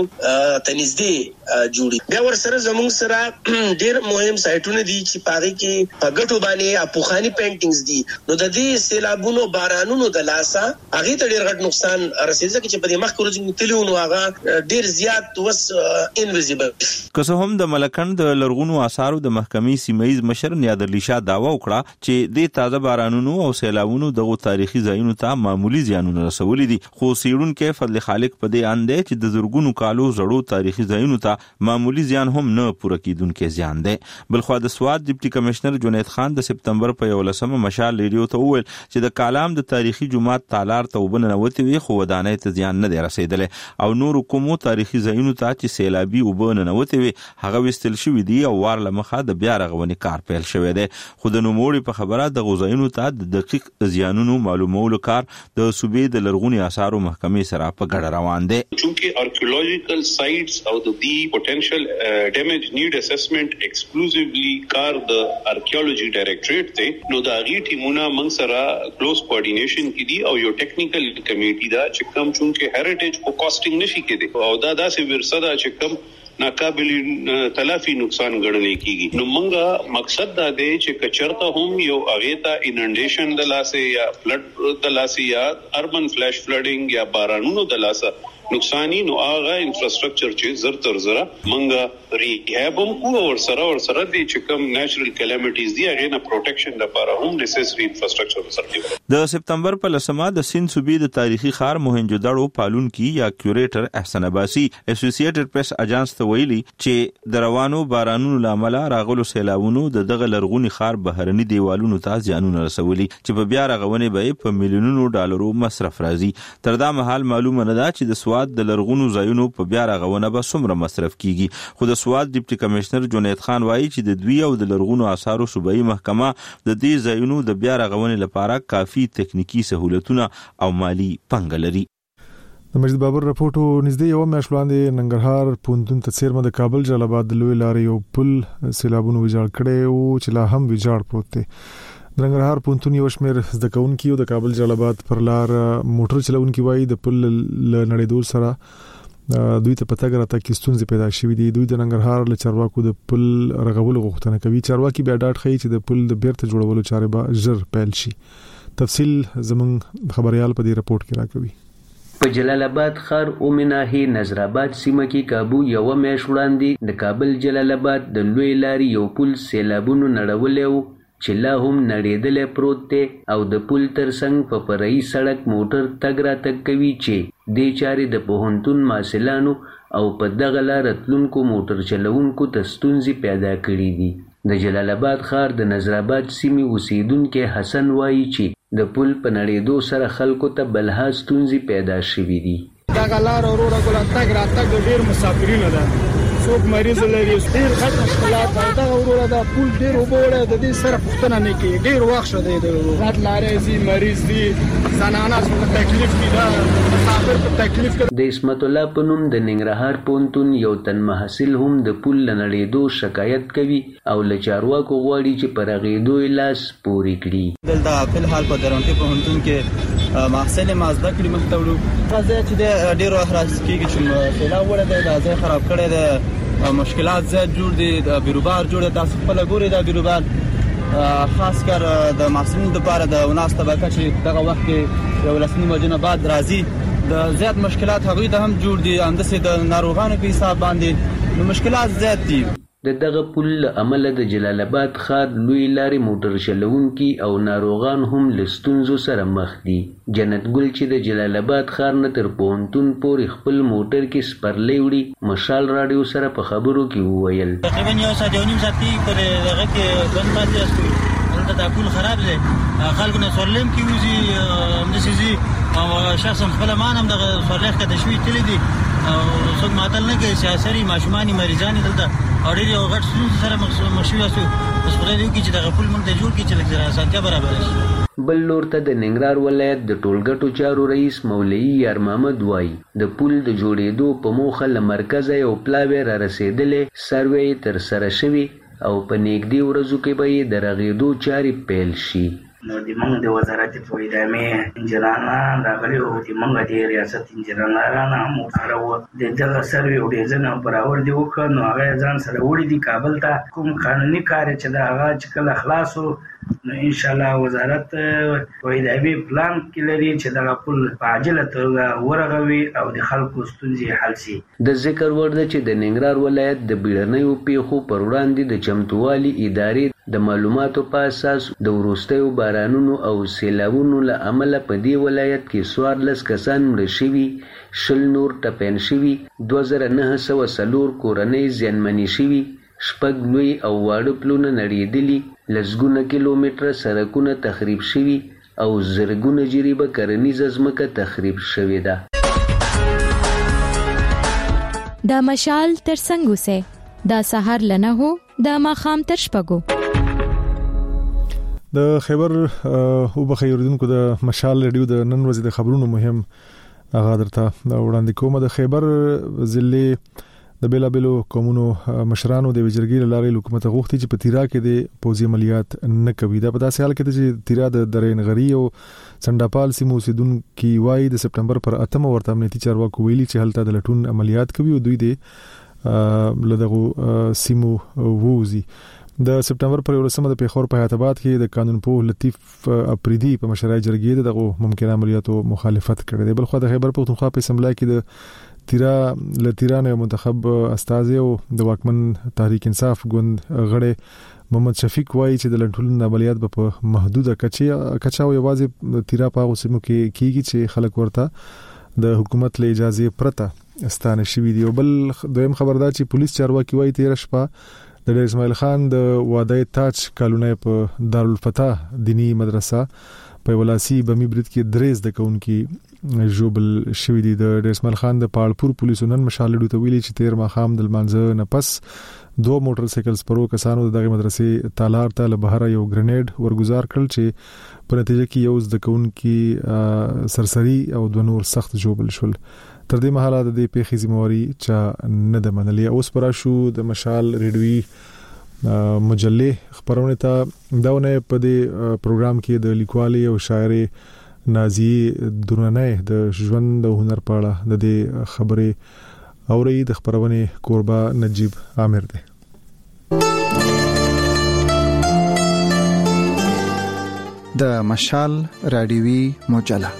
تنزدې جوړي. بیا ور سره زموږ سره ډیر مهم سایټونه دي چې پاره کې په غټو باندې اپوخانی پینټینګز دي. نو د دې سیلابونو بارانونو د لاسه هغه ته ډیر غټ نقصان رسیدي ځکه چې په دې مخ کې ورځي تلونو هغه ډیر زیات وس انویزیبل. که هم د ملکند د لرغونو آثارو د محکمې سیمایي مشر نیادرلی شاه داوا وکړه چې د تازه بارانونو او سیلابونو دغه تاریخي ځایونو ته معمولی زیانونه رسولي دي. خو څېړونکي فضل خالق په دې اند دی چې د زرګونو کالو زړو تاریخي ځایونو ته معمولی زیان هم نه پوره کیدونکي زیان دی. بلخو د سواد ډیپټي کمشنر جنید خان د سپتمبر په یولسمه مشال ریډیو ته وویل چې د کالام د تاریخي جومات تالار ته وبننوتې وي خو ودانۍ ته زیان نه دی رسیدلی او نورو کومو تاریخي ځایونو ته چې سیلابي وبننوتې وي هغه وستل شوی دی او وار لمخه د بیا رغونې کار پیل شوی دی. خو د نوموړي په خبره د غوځایونو ته د دقیق زیانونو معلومولو کار د صوبې د لرغوني آثارو محکمې سره په ګډه روان دی. چونکه آرکیولوژیکل سایټس او د دی پوتنشل ډیمیج نیډ اسسمنټ ایکسکلوزیولی کار د آرکیولوژي ډایریکټریټ ته نو دا غي ټیمونه موږ سره کلوز کوارډینیشن کې دي او یو ټیکنیکل کمیټي دا چې کوم چونکه هریټیج کو کاسټینګ نشي کېدی او دا داسې ورسره دا چې کوم ناقابل تلافي نقصان ګڼل کیږي. نو موږ مقصد دا دی چې کچرته هم یو اغیتا انډیشن د لاسه یا فلډ د لاسه یا اربن فلش فلډینګ یا بارانونو د لاسه نقصانی نو هغه انفراستراکچر چې زر تر زره منګه ریهابم کو او سره او سره دي چې کوم نېچرل کلامټیز دي هغه نه پروټیکشن لپاره هم نیسسری انفراستراکچر سره. د سپتمبر په لسمه د سین صوبې د تاریخي ښار موهنجوداړو پالونکي یا کیوریټر احسن عباسی اسوسییټډ پریس اجانس ته ویلي چې د روانو بارانونو لامل راغلو سیلابونو د دغه لرغوني ښار بهرني دیوالونو ته زیانونه رسولي چې په بیا رغونې به په میلیونونو ډالرو مصرف راځي. تر دا مهال معلومه نه ده چې د سواد د لرغونو ځایونو په بیا رغونه به څومره مصرف کیږي. خو د سواد ډیپټي کمشنر جنید خان وایي چې د دوی او د لرغونو آثارو صوبایي محکمه د دې ځایونو د بیا رغونې لپاره کافي تکنیکی سہولتونه او مالی پنګ لري. د مجید بابر راپورټو نږدې یو میاشت وړاندې ننګرهار پوهنتون ته څیرمه د کابل جلال آباد د لوی لارې یو پل سیلابونو ویجاړ کړی او چې لا هم ویجاړ پروت دی. د ننګرهار پوهنتون یو شمېر زده کوونکي او د کابل جلال آباد پر لار موټر چلوونکي وایي د پل له نړېدو سره دوی ته پته غراته کې ستونزې پیدا شوې دي. دوی د ننګرهار له چارواکو د پل رغولو غوښتنه کوي. چارواکي بیا ډاډ ښیي چې د پل د بیرته جوړولو چارې به ژر پیل شي. تفصیل زموږ خبريال په دې رپورت کې راکوي. په جلال آباد ښار اومناهي نظر آباد سیمه کې کابو یو میاشت وړاندې د کابل جلال آباد د لوی لارې یو پل سیلابونو نړولې چې لا هم نړېدلی پروت دی او د پل ترڅنګ په فرعي سړک موټر تګ راتګ کوي چې دې چارې د پوهنتون محصلانو او په دغه لاره تلونکو موټر چلوونکو ته ستونزې پیدا کړي دي. د جلال آباد ښار د نظر آباد سیمې اوسیدونکی حسن وایي چې د پل په نړېدو سره خلکو ته بلها ستونزې پیدا شوي دي. دغه لاره وروره ګله تګ راتګ ډېر مسافرینو ده، څوک مریض لري، ډېر غټ مشکلات ده. دغه وروره دا پل ډېر اوبه وړی د دې سره پوښتنه نه کوي. ډېر وخت شه دی د غټ لارې ځي، مریض دي، زنانه په تکلیف کې ده، مسافر په تکلیف کې. د اسمت الله په نوم د ننګرهار پوهنتون یو تن محصل هم د پل له نړېدو شکایت کوي او له چارواکو غواړي چې په رغېدو یې لاس پورې کړي. دلته فلحال په درونټي پوهنتون کې محصل ما زده کړي مخ ته وړو. ځکه چې د ډېرو احراز کېږي چې سیلاب وړی دی، دا ځای خراب کړی دی، مشکلات زیات جوړ دي، د بیروبار جوړ دی. تاسو خپله ګورئ دا بیروبار خاص کر د محصلینو لپاره د وناس طبقه چې دغه وخت کې یو لس نیمه بجې نه بعد راځي، د زیات مشکلات هغوی ته هم جوړ دي، همداسې د ناروغانو په حساب باندې نو مشکلات زیات دي. د دغه پل له امله د جلال آباد ښار لوی لارې موټر چلونکي او ناروغان هم له ستونزو سره مخ دي. جنت ګل چې د جلال آباد ښار نه تر پوهنتون پورې خپل موټر کې سپرلی وړي مشال راډیو سره په خبرو کې وویل تقریبا یو ساعت یو نیم ساعت پر دغه کې بند پاتې یاستو. دلته دا پل خراب دی، خلکو نه سورلیم کې وځي همداسې ځي او شخصا خپله مان هم دغه سورلیخ کې د شوي تللی دي او څوک ماتل نه کوي، سیاسري ماشومان مریضان دلته او ډېر یو غټ ستونزې سره مخ شوي یاستو. بس خدای دې وکړي چې دغه پل موږ ته جوړ کړي چې لږ زره اسانتیا برابره شي. بل لور ته د ننګرهار ولایت د ټولګټو چارو رئیس مولوي یار محمد وایي د پل د جوړېدو په موخه له مرکزه یو پلاوی را رسېدلې سروې تر سره شوي او په نږدې ورځو کې به یې د رغېدو چارې پیل شي. نو د موږ د وزارت په ادامې انجنیران راغلي او د موږ د ریاست انجنیران هم سره و د دغه سروې او ډیزاین برابر دی وکړ. نو هغه ځان سره وړي دي کابل ته کوم قانوني کار چې دا هغه چې کله خلاصو نو ان شاء الله وزارت په ادامې پلان کې لري چې دغه پل په عاجله توګه ورغوي او د خلکو ستونزې حل شي. د ذکر وړ ده چې د ننګرهار ولایت د بیړنیو پیښو پر وړاندې د چمتووالي ادارې د معلوماتو په اساس د وروستیو بارانونو او سیلابونو له امله په دې ولایت کې څوارلس کسان مړه شوي، شل نور ټپیان شوي، دوه زره نهه سوه څلور کورنۍ زیانمنې شوي، شپږ لوی او واړه پلونه نړېدلي، لسګونه کیلومتره سړکونه تخریب شوي او زرګونه جریبه کرنیزه ځمکه تخریب شوې ده. دا مشال تر څنګ اوسه دا سحر لنه هو دا ماخام تر شپږو. د خیبر او بخیردونکو د مشال ریډیو د نن ورځې د خبرونو مهم هغه درته وړاندې کوم. د خیبر ضلع د بیلا بیلو قومونو مشرانو د وزیرګي لارې حکومت غوښتي چې په تیرا کې د پوزي عملیات نه کوي. دا په داسې حال کې چې تیرا د درېنغري او سنداپال سیمو اوسیدونکو وایي د سپټمبر پر اتمه ورته امنیتي چارواکو ویلي چې هلته د لټون عملیات کوي او دوی د لدغه سیمو ووزي. د سپټمبر پر ولسمه د پیښور په حیات آباد کې د قانون پوه لطیف اپریدي په مشرای جرګې دغه ممکنه عملیاتو مخالفت کړې ده. بل خو د خیبر پختونخوا په اسمبلی کې د تیرا لتیرانه منتخب استاد او د واکمن تحریک انصاف ګوند غړي محمد شفیق وایي چې د لټون عملیات په محدوده کچه کچاو یوازې تیرا په اوسمو کې کیږي چې خلک ورته د حکومت له اجازه پرته استانه شوی دی. بل دویم خبردار چې پولیس چارواکي وایي تیر شپه د اسماعیل خان د واده تاج کالونه په دارالفتح دینی مدرسه په ولاسي بمی برید کې دریز د کونکي جوبل شوی دی. د اسماعیل خان د پالپور پولیسو نن مشالډو ته ویلي چې تیر ماخام د منځ نه پس دوه موټر سایکل سپرو کسانو دغه مدرسې تالار ته له بهر یو گرینیډ ورګزار کړل چې په نتیجه کې یو د کونکي سرسری او د نور سخت جوبل شول. تر دې مهاله د دې پیښې ذمہواری چا نه د منلې. اوس پر شو د مشال ریډوي مجله خبرونه ته داونه په دې پروګرام کې د لیکوالي او شاعري نازي درنه د ژوند او هنر په اړه د دې خبرې اوري د خبرونه قربا نجیب عامر ده. د مشال رادیوي مجله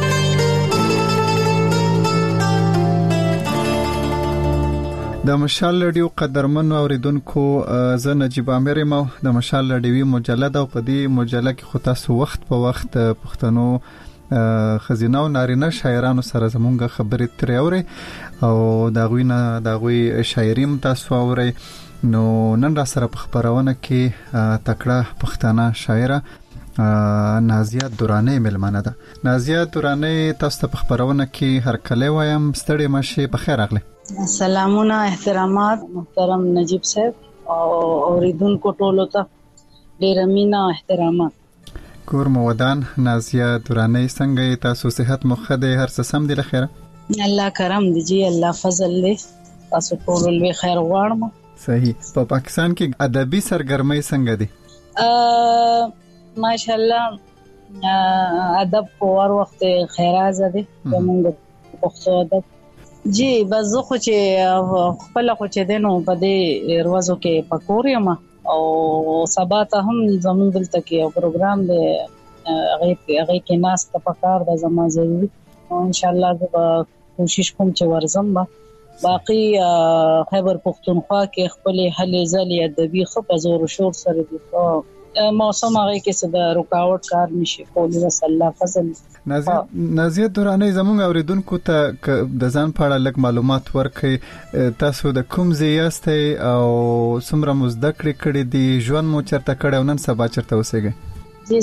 د مشال رادیو قدرمن اوریدونکو زه نجیب عامر مو د مشال رادیوي مجله د په دې مجله کې خو تاسو وخت په وخت پښتنو خزینه او نارینه شاعرانو سره زمونږ خبرې ترې اوري او دا غوینه دا غوي شاعري تاسو اوري. نو نن را سره په خبرونه کې تکړه پښتانه شاعره نازیه دورانه ملمنه ده. نازیه دورانه تاسو په خبرونه کې هر کله وایم ستړي مشه په خیر اغله. سلامونه احترامات محترم نجیب صاحب او اوریدونکو ټولو ته ډیر مینا احترامات. کور مودان نازیه دورانه څنګه تاسو صحت مخده هر څه سم دي لخيره؟ الله کرم دی جی الله فضل دی تاسو ټول له خیر غواړم. صحیح. په پا پاکستان کې ادبي سرګرمۍ څنګه دي؟ ا ماشاءالله ادب په ور وخت خیراز دي کومه پښتو ادب جی بس زه خو چې خپل خو چې دینو په دې روزو کې پکوریم او سبا ته هم زموږ دلته کې پروګرام دی هغه هغه کې ناس ته پکار د زما ضروري ان شاء الله زه کوشش کوم چې ورزم با باقي خیبر پختونخوا کې خپل هلې ځلې ادبي خپ زور شور سره دي موسم هغه کې څه د رکاوټ کار نشي کولی بس الله فضل. نازیه دوراني زموږ اوریدونکو ته د ځان په اړه لږ معلومات ورکړئ. تاسو د کوم ځای یاستئ او څومره مو زده کړې کړې دي؟ ژوند مو چیرته کړی او نن سبا چیرته اوسېږئ؟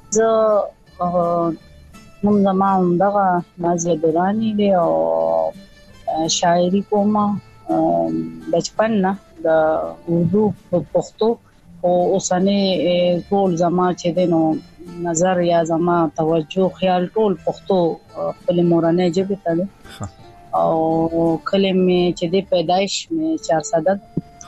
زه نوم زما همدغه نازیه دوراني دی او شاعري کوم بچپن نه د اردو په پښتو او اوسنۍ ټول زما چې دینو نظر یا زما توجه خیال ټول پښتو خپل مورنۍ ژبه ته دی او کلمې چې د پیدایش مې چار صدد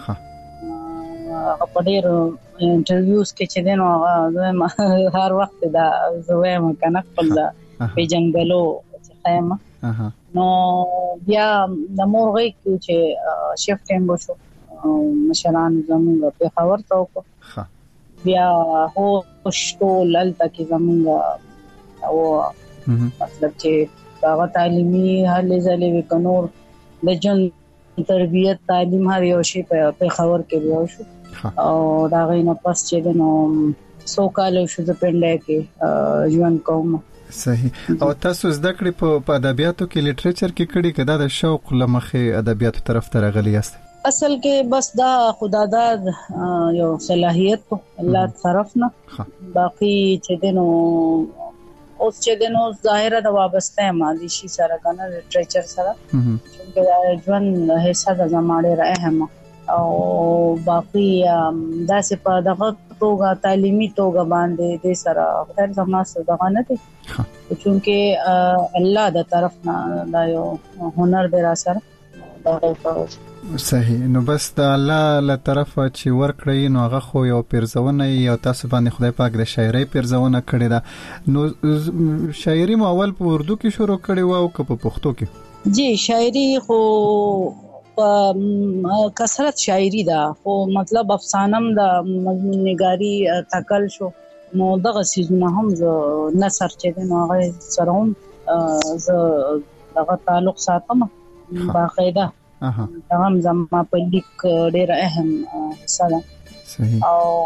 هغه په ډېر انټرویوز کې چې دینو هغه هر وخت دا زویم کنه خپل په جنگلو چې خیمه نو بیا د مورغې کې چې شیفټ ټایم وشو مشران زمونږ په خبر تاوکو بیا هو شټول الته کې زمونږ او مطلب چې هغه تعلیمي هلې ځلې وکنور د جن تربیت تعلیم هر یو شی په خبر کې بیا شو او دا غینه پس چې نو سو کال شو د پنده کې ژوند کوم. صحیح. او تاسو زده کړې په ادبیاتو کې لیټریچر کې کړي کدا د شوق لمخې ادبیاتو طرف ته راغلی یاست؟ اصل کې بس دا خداداد یو صلاحیت الله طرف نه باقي چې دنو اوس چې دنو ظاهره د وابسته مادي شي سره کنه لیټریچر سره چې ژوند حصہ د زماړه راهم او باقي دا څه په دغه توګه تعلیمي توګه باندې د سره هر زما سره دغه نه دي چې الله د طرف نه دا یو هنر دی را سره. صحیح. نو بس د الله له طرفه چې ورکړی نو هغه خو یو پیرزونه یا تاسو باندې خدای پاک د شاعرۍ پیرزونه کړی دا. نو شاعري مو اول په اردو کې شروع کړی و او که په پښتو کې؟ جی شاعري خو کثرت شاعري دا خو مطلب افسانم دا مضمون نگاری تکل شو نو دغه سيزونه هم ز نثر چې نو هغه سره هم ز دغه تعلق ساتم باقاعده دا هم زما په لیک ډېر اهم حصہ ده. صحیح.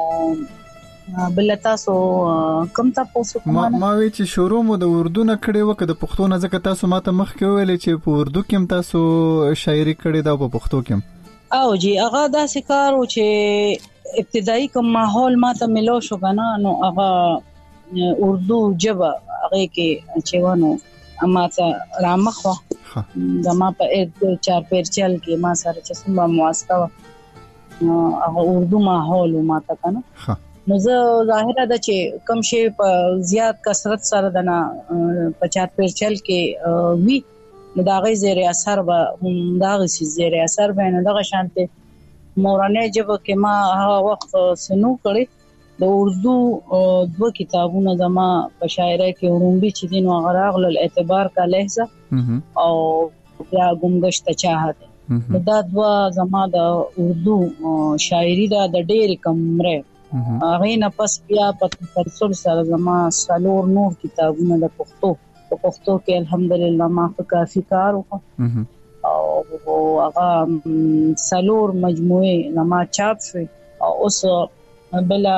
او بل تاسو کوم تاسو کومه ما وی چې شروع مو د اردو نه کړي وکړه د پښتو نه ځکه تاسو ماته مخ کې ویلې چې په اردو کې هم تاسو شاعري کړې ده او په پښتو کې هم؟ او جی هغه دا سکار او چې ابتدایي کوم ماحول ماته ملو شو کنه نو هغه اردو جبه هغه کې چې ونه اما ته رامخوا زما په چار پیرچل کې ما سره چې سم مواسطه نو هغه اردو ماحول ما ته کنه نو زه ظاهره ده چې کم شي په زیات کثرت سره دنا په چار پیرچل کې وی نو دا غي زیر اثر به دا غي زیر اثر به نه دغه شانته مورانه جبه کې ما هغه وخت سنو کړی د اردو دوه کتابونه زما په شاعرۍ کې ورومبي چې دین او غراغل الاعتبار کا لهجه او بیا ګمګشت چاهت دا دوه زما د اردو شاعري دا د ډېر کمره هغه نه پس بیا په تسلسل سره زما سالور نور کتابونه د پښتو په پښتو کې الحمدلله ما په کافي کار وکړ او هغه سالور مجموعه زما چاپ شوی او اوس بلا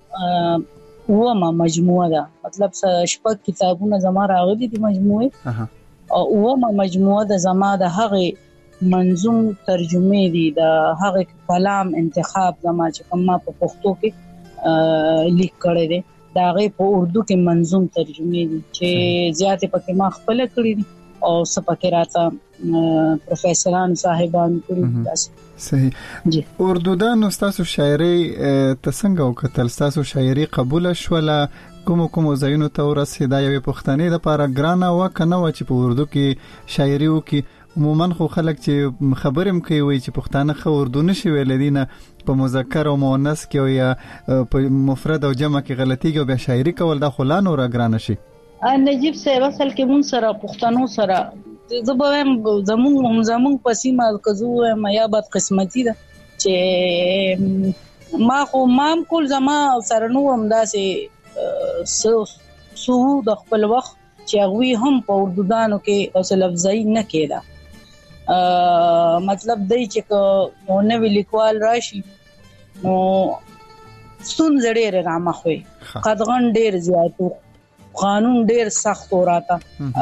ومه مجموعه ده مطلب شپږ کتابونه زما راغلي دي مجموعه او ومه مجموعه ده زما د هغه منظوم ترجمه دي د هغه کلام انتخاب زما چې کوم ما په پښتو کې لیک کړی دي دا غي په اردو کې منظوم ترجمه دي چې زیات پکې ما خپل کړی دي او سپکه راته پروفیسوران صاحبان کړی. صحیح. جی اردو دا نو تاسو شاعري تسنګ او کتل تاسو شاعري قبول شوله کوم کوم ځایونو ته ورسېدا یو پښتني د لپاره ګرانه وکنه و چې په اردو کې شاعري وکي عموما خو خلک چې خبرم کوي وي چې پښتانه خو اردو نشي ویل دي نه په مذکر او مؤنث کې یا په مفرد او جمع کې غلطي او بیا شاعري کول دا خو لا نور ګرانه شي. نجیب صاحب اصل کې مون سره پښتنو سره زبویم زمون زمون پسیمه کزو ما یا بد قسمتي ده چې ما خو مام کول زما سره نو هم داسې سو سو د خپل وخت چې هغه هم په اردو دانو کې اوس لفظي نه کېده مطلب دی چې نو نوې لیکوال راشي نو سون زړه رامخوي قدغن ډیر زیاتو قانون ډیر سخت وراته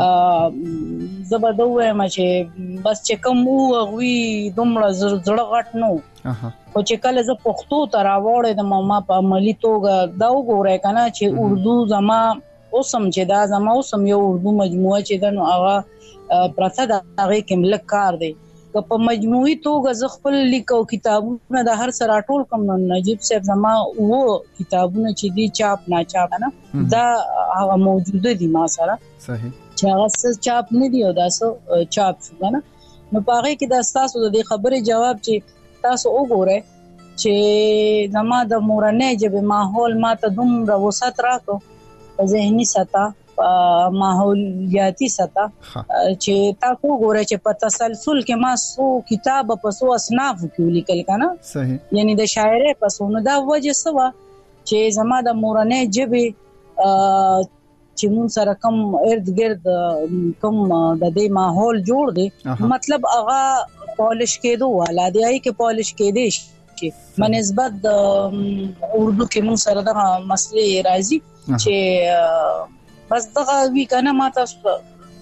زبردوه ما چې بس چې کوم وغوي دومره زړه غټ نو او چې کله ز پښتو ته راوړې د ماما په عملی توګه دا وګورای کنه چې اردو زما اوسم چې دا زما اوسم یو اردو مجموعه چې دا نو هغه پرته د هغه کې ملک کار دی که په مجموعي توګه ز خپل لیکو کتابونه د هر سره ټول کوم نجیب صاحب زما وو کتابونه چې دی چاپ نه چاپ نه دا هغه موجوده دي ما سره صحیح چې هغه چاپ نه دی او دا سو چاپ شو نه نو پاره کې د تاسو د خبرې جواب چې تاسو وګورئ چې زما د مورنۍ جبه ماحول ما ته دومره وسات راکو په ذهني سطح ماحولیاتی سطح چې تاسو وګورئ چې په تسلسل کې ما سو کتاب په سو اصناف کې لیکل کنا صحیح یعنی د شاعرۍ په سو نو دا وجه سوا چې زما د مورنۍ جبه چې مون سره کوم ارد گرد کوم د دې ماحول جوړ دی مطلب هغه پالش کېدو والا دی ای کې پالش کېدې چې منسبت د اردو کې مون سره د مسلې راځي چې بس دغه وی کنه ما تاسو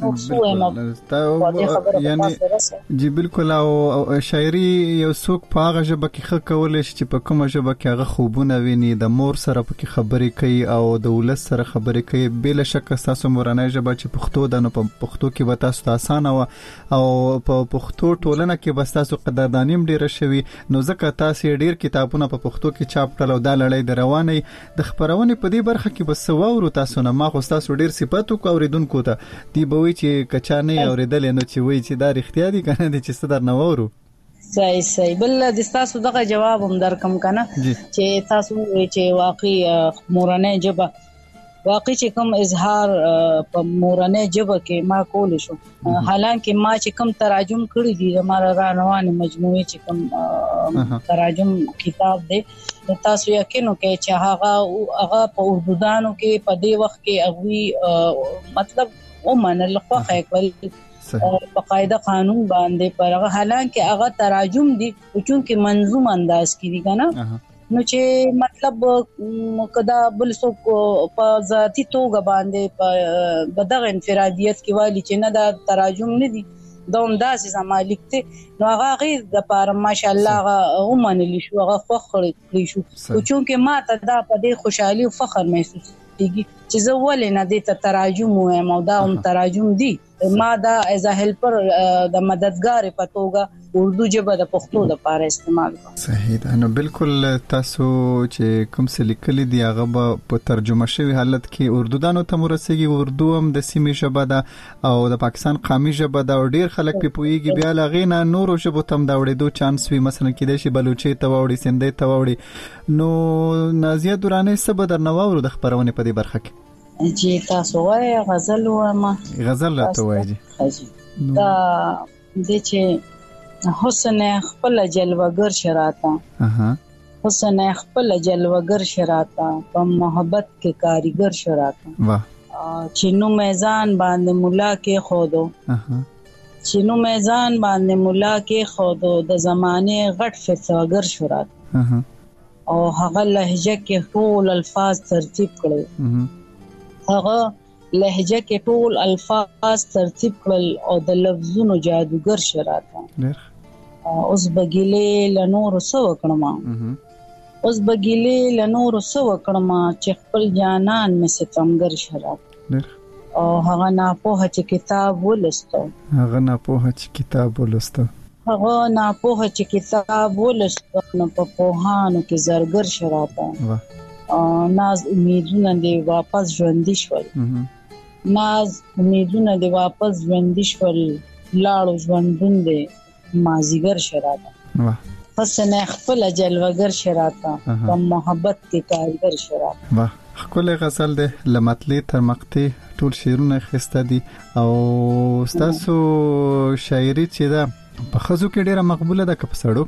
یعنی جی بالکل او شاعري یو څوک په هغه ژبه کې خ کولای شي چې په کومه ژبه کې هغه خوبونه ویني د مور سره په کې خبرې کوي او د ولس سره خبرې کوي بل شک تاسو مورنۍ ژبه چې پښتو د نو په پښتو کې به تاسو ته اسانه و او په پښتو ټولنه کې به تاسو قدردانیم ډیره شوي نو ځکه تاسو ډیر کتابونه په پښتو کې چاپ کړل او د لړۍ د روانې د خبرونه په دې برخه کې بس وورو تاسو نه ما خو تاسو ډیر صفاتو کوریدونکو ته دی به چې کچانه اوریدل نو چې وای چې دا رښتیا دي کنه چې ستر نه وورو صحیح صحیح بل د تاسو دغه جواب هم درکم کنه چې تاسو چې واقعي مورنۍ جبه واقعي چې کوم اظهار په مورنۍ جبه کې ما کول شو حالانکه ما چې کوم تراجم کړی دي زموږ روانه مجموعه چې کوم تراجم کتاب دی تاسو یقینو کې چې هغه هغه په اردو دانو کې په دې وخت کې هغه مطلب ومن الخوخه کول په قاعده قانون باندې پرغه حالانکه هغه تراجم دي چونکه منظوم انداز کې دي کنه نو چې مطلب کدا بل څوک په ذاتی توګه باندې په دغه انفرادیت کې والی چې نه دا تراجم نه دي دوم داسې زمالک ته نو هغه غیر د پاره ماشاءالله هغه ومنلی شو هغه فخر کړی شو او چونکه ما ته دا په دې خوشحالي او فخر محسوس چې زه ولې نه دې ته تراجم وایم او دا هم تراجم دي ما دا ایز ا هیلپر د مددگار په توګه اردو ژبه د پښتو لپاره استعمال کوم صحیح ده نو بالکل تاسو چې کوم څه لیکلي دی هغه په ترجمه شوی حالت کې اردو دانو ته مرسېږي اردو هم د سیمې ژبه ده او د پاکستان قومي ژبه ده او ډیر خلک په پویږي بیا لغې نه نورو ژبو تم دا وړېدو چانس وي مثلا کې د شي بلوچي ته وړي سندې ته وړي نو نازیه دورانه سبا در نواورو د خبرونه په دې برخه کې جی تاسو وای غزل واما غزل راته وایي دا د چې حسن خپل جلوگر شراتا اها حسن خپل جلوگر شراتا په محبت کې کاریګر شراتا واه چینو میزان باندې مولا کې خودو اها چینو میزان باندې مولا کې خودو د زمانه غټ فتواګر شراتا اها او هغه لهجه کې ټول الفاظ ترتیب کړل اها هغه لهجه کې ټول الفاظ ترتیب کړل او د لفظونو جادوګر شراته ډېر اوس بګیلې لنور سو کړما اوس بګیلې لنور سو کړما چې خپل جانان مې ستمګر شراته ډېر او هغه نه په چې کتاب ولستو هغه نه په چې کتاب ولستو هغه نه په چې کتاب ولستو نو په پوهانو کې زرګر شراته واه ناز امیدونه دی واپس ژوندۍ شول ناز امیدونه دی واپس ژوندۍ شول لاړو ژوندون دی مازیګر شراته واه حسن خپل جلوګر شراته په محبت کې کارګر شراته واه خپل غزل دی لمتلې تر مقطع ټول شعرونه خسته دي او تاسو شاعري چې دا په خزو کې ډیره مقبوله ده که په سړو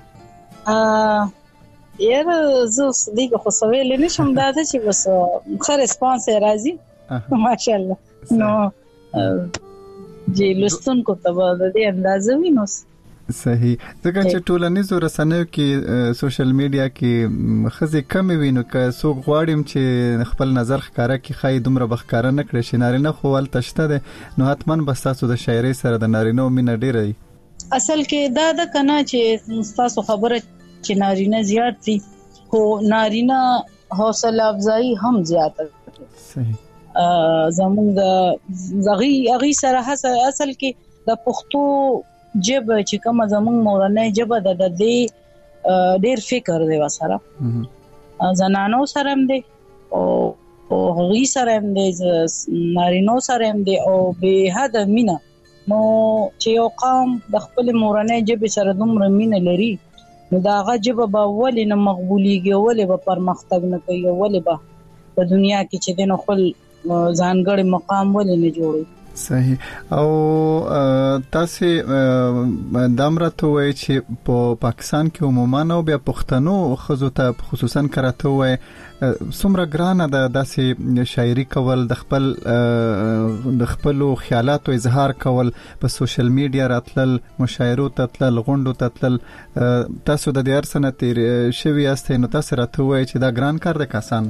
کې یاره زه صدیق خو سویل نشم دا چې بس خیر ریسپانس راځي ماشاءالله نو جی لستونکو ته د دې اندازه وینوس. صحیح. ځکه چې ټولنیزو رسنیو کې سوشل میډیا کې خزي کم وینو که څوک غواړم چې خپل نظر ښکارا کې خای دومره بخکاره نه کړی شي نارینه خو ول تشته ده نو حتمان بس تاسو د شاعري سره د نارینه مینه ډیره. اصل کې دا د کنه چې تاسو خبره چې نارینه زیات دي خو نارینه حوصله افزایی هم زیات ده. صحیح. زمونږ زغی اغي سره اصل کې د پښتو جب چې کوم زمونږ مورنۍ جب د دې ډیر فکر دی وسره زنانو سره هم دی او غي سره هم دی نارینو سره هم دی او به حد مینه. نو چې یو قوم د خپل مورنۍ جب سره دومره مینه لري نو دا هغه جب به ولې نه مقبوليږي ولې به پرمختګ نه کوي ولې به په دنیا کې چې دنه خپل ځانګړی مقام ولې نه جوړي. صحیح. او تاسو د امرته وای چې په پاکستان کې عموما او بیا پښتنو خزو ته خصوصا کراته وای څومره ګرانه ده داسې شاعري کول د خپل د خپل خیالاتو اظهار کول په سوشل میډیا راتلل مشاعرو ته تلل غونډو ته تلل. تاسو د دې ارسنه تیر شوی استه نو تاسو راته وای چې دا ګران کار ده کسان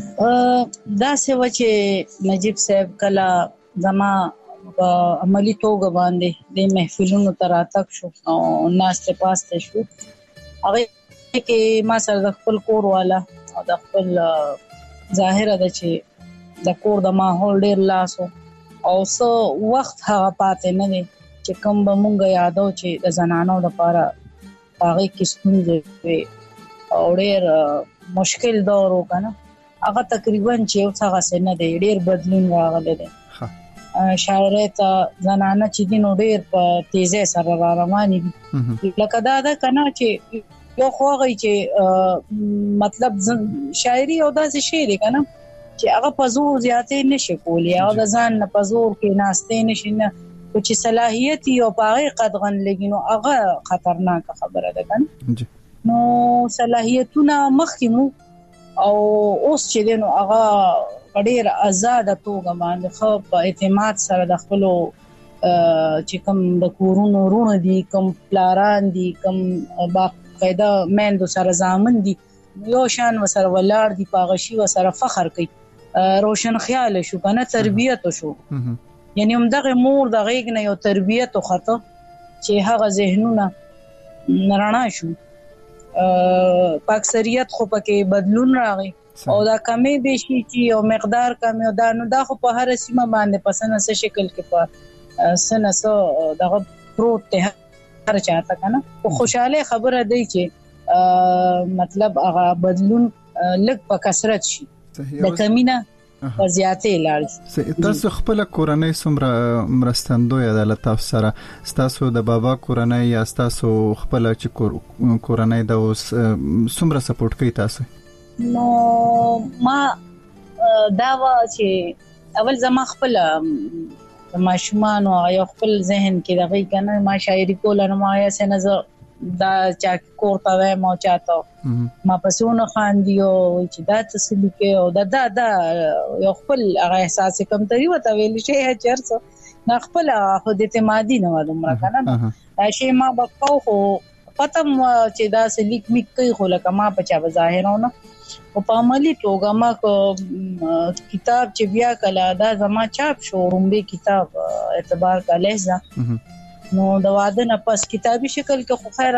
دا څه و چې نجیب صاحب کلا زما په عملی توګه باندې د محفلونو تراتک شو او ناشته پاسته شو هغه کې ما سره د خپل کور والا او د خپل ظاهره د چې د کور د ماحول ډیر لاسو او سو وخت هغه پاتې نه دي چې کوم به مونږ یادو چې د زنانو لپاره هغه کې ستونزې وي او ډیر مشکل دور وکنه هغه تقریبا چې یو څه غسنه دی ډیر بدلون راغلی دی. شاعره ته زنانه چې دینو ډیر په تیزه سره را روانې دي لکه دا دا کنه چې یو خوغی چې مطلب شاعري او داسې شی دی کنه چې هغه په زور زیاتې نشي کولی او د ځان نه په زور کې ناشته نشي نه او چې صلاحیت یو پاره قدغن لګینو هغه خطرناک خبره ده کنه. نو صلاحیتونه مخکمو او اوس چې دینو هغه ډیر آزاد توګه باندې خو په اعتماد سره د خپل چې کوم د کورونو رونه دي کوم پلاران دي کوم باقاعده مندو سره ځامن دي یو شان وسره ولار دي پاغشي وسره فخر کوي روشن خیال شو کنه تربیت شو یعنی هم دغه مور د غیګ نه یو تربیت خطه چې هغه ذهنونه نرانه شو په اکثریت خو پکې بدلون راغی او دا کمی به شي چې یو مقدار کمی دا نو دا خو په هر سیمه باندې پسنه څه شکل کې په سنه سو دغه پروت ته هر چاته کنه خو خوشاله خبره دی چې مطلب هغه بدلون لږ په کثرت شي د کمینه په زیاتې لاړ. تاسو خپل کورنۍ سمره مرستندوی عدالت تاسو سره تاسو د بابا کورنۍ یا تاسو خپل چې کورنۍ د سمره سپورټ کوي تاسو؟ نو ما دا و چې اول زما خپل ماشومان او یو خپل ذهن کې دغه کنه ما شاعري کول نو ما یې سنځ دا چا کوړه و ما چاته ما پسونه خاندیو چې دا څه لیکي او دا دا دا یو خپل هغه احساس کم تری وته ویل شي چرته نه خپل خو د اعتمادي نه ودم را کنه شي ما بقاو خو پتم چې دا څه لیک میک کوي خو لکه ما په چا ظاهرونه او په عملی توګه ما کتاب چې بیا کله دا زما چاپ شو رومبي کتاب اعتبار کا لهجه نو د واده نه پس کتابي شکل کې خو خیر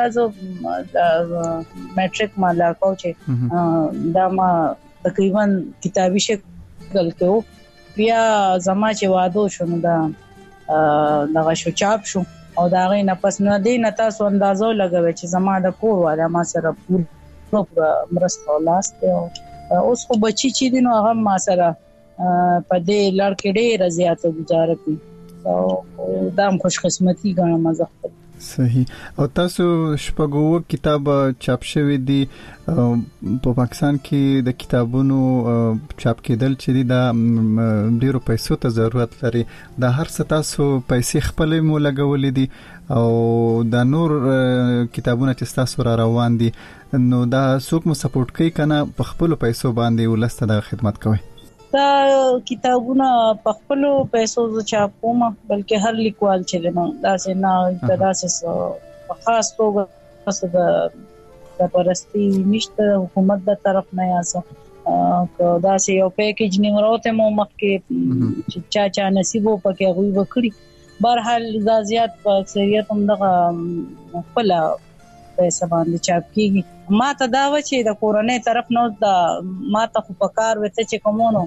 ازو میټریک ما لا کو چې دا ما تقریبا کتابي شکل کې بیا زما چې واده شو دا دغه شو چاپ شو او دا غي نه پس نه دی نه تاسو اندازو لګوي چې زما د کور والا ما سره پور مرسته لاسته اوس خو بچی چې دینو هغه ما سره په دې لړ کې ډېر زیاته گزاره کوي او دا هم خوش قسمتي ګڼم زه. صحیح. او تاسو شپږو کتاب چاپ شوی دي په پاکستان کې د کتابونو چاپ کېدل چې د ډیرو پیسو ته ضرورت لري د هر څه تاسو پیسې خپل مو لګولې دي او د نور کتابونه چې تاسو را روان دي نو دا څوک مو سپورټ کوي کنه په خپل پیسو باندې ولسته د خدمت کوي؟ دا کتابونه په خپل پیسو چاپ کوم بلکې هر لیکوال چې نو دا څنګه نه دا څه خاص توګه څه د پرستی نشته حکومت د طرف نه یاسه دا څه یو پیکیج نیمروته مو مخکې چې چا چا نصیب وکړي غوي وکړي بهرحال دا زیات په اکثریت هم دغه خپل پیسې باندې چاپ کیږي ما ته دا و چې د کورنۍ طرف نو دا ما ته خو پکار وته چې کومونو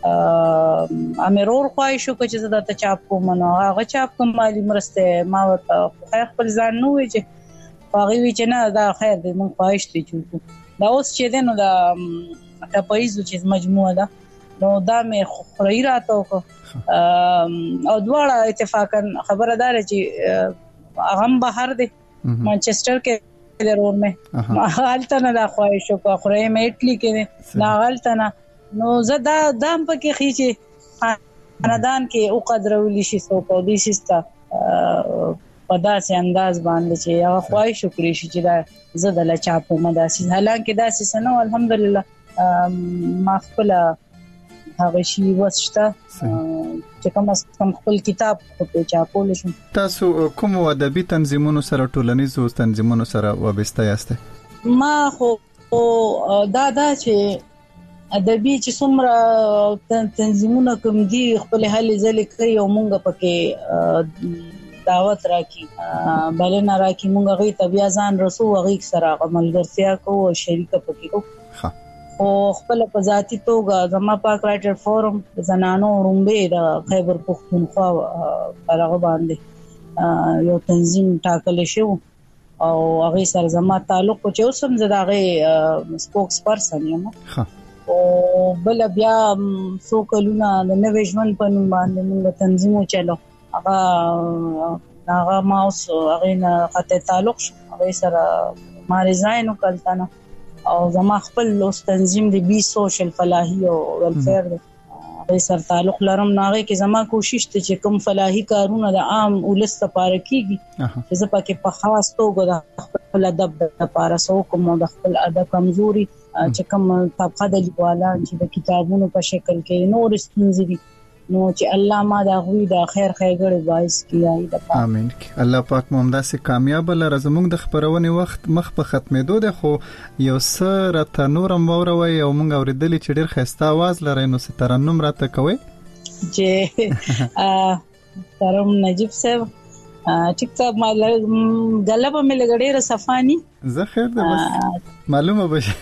امرور خواهشو چې زه د چاپ کوم نو هغه چاپ کوم مالی مرسته ما ته خپل ځان نو وي چې هغه وی چې نه دا خیر دې مونږ خواهش دي چې دا اوس چې دنو دا تپایزو چې مجموعه ده نو دا مې خوري راته او دواړه اتفاقا خبردار چې هغه بهر دي مانچستر کې ضرور مې حالت نه دا خواهش او خوري مې اټلی کې نه حالت نه نو زه دا دام پکې خيچه خاندان کې او قدر ولې شي سو په دې سیستا په داسې انداز باندې چې هغه خواهش وکړي چې دا زه د لچاپو مداسي حالانکه داسې سنو الحمدلله ما خپل هغه شی وسته چې کوم کم خپل کتاب په چاپول شو. تاسو کوم ادبي تنظیمونو سره ټولنیزو تنظیمونو سره وابسته یاست؟ ما خو دا دا چې ادبي چې څومره تنظیمونه کوم دي خپل هلي ځلې کوي او مونږ پکې دعوت راکې بلنه راکې مونږ غي طبيعه ځان رسو غي سره عملګرتیا کوو او شریک پکې کوو او خپل په ذاتي توګه زما پاک رائټر فورم زنانو رومبه د خیبر پختونخوا هغه باندې یو تنظیم ټاکل شو او هغه سره زما تعلق چې اوسم زداغه سپوکس پرسن یم او بل بیا څو کلونه د نوې ژوند په نوم باندې موږ تنظیمو چلو هغه هغه ماوس هغه نه خاطر تعلق شو هغه سره ما ریزاین وکړتنه او زما خپل لوس تنظیم دی بي سوشل فلاحي او ویلفیر هغه سره تعلق لرم ناغه کې زما کوشش ته چې کوم فلاحي کارونه د عام ولست لپاره کیږي چې زه پکې په خاص توګه د خپل ادب لپاره سو کوم د خپل ادب کمزوري چې کوم طبقه د لیکوالان چې د کتابونو په شکل کې نور ستونزې دي نو چې الله ما دا غوي د خیر خیګړې باعث کیای د امين الله پاک مومدا سي کامیاب لره زموږ د خبرونه وخت مخ په ختمېدو ده خو یو سره تنورم وروي او موږ اوریدلی چې ډیر خسته आवाज لري نو سترنم راته کوي چې ترم نجيب صاحب ټیک ټاک ما غلبه مې لګړې را صفانی زه خیر ده بس معلومه بشه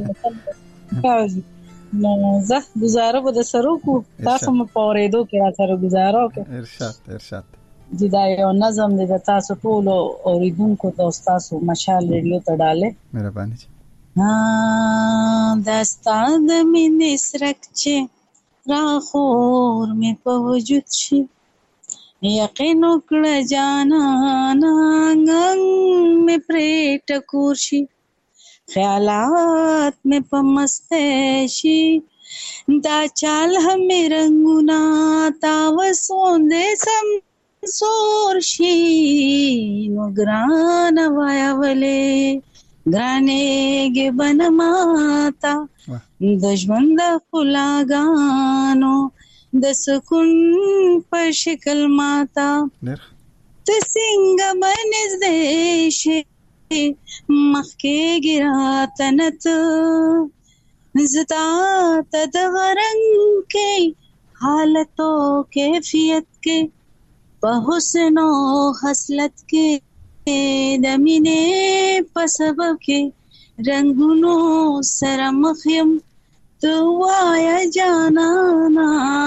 نو زه گزاره به د سرو کو تاسو مې پورېدو کې را سره گزاره وکړه ارشاد ارشاد دا یو نظم دی د تاسو ټول اوریدونکو ته تاسو مشال ریډیو ته ډاله مهرباني ها داستان مې نسرک چې را خور مې په وجود شي یقین وکړه جانا ننګ مې پرې ټکور شي خیالات میں پمستے دا چال ہمیں رنگونا تاوسوندے سم سور شی نو گران وایا ولے گرانے گے بن ماتا دشمن دا خلاگانو د سکون پر شکل ماتا تسنگ منز دیشے مخکې ګرا تنت زتا تدغرنګ کې حالتو کیفیت کې په حسن او خصلت کې د مینې په سبب کې رنگونو سره مخیم تو وایا جانانا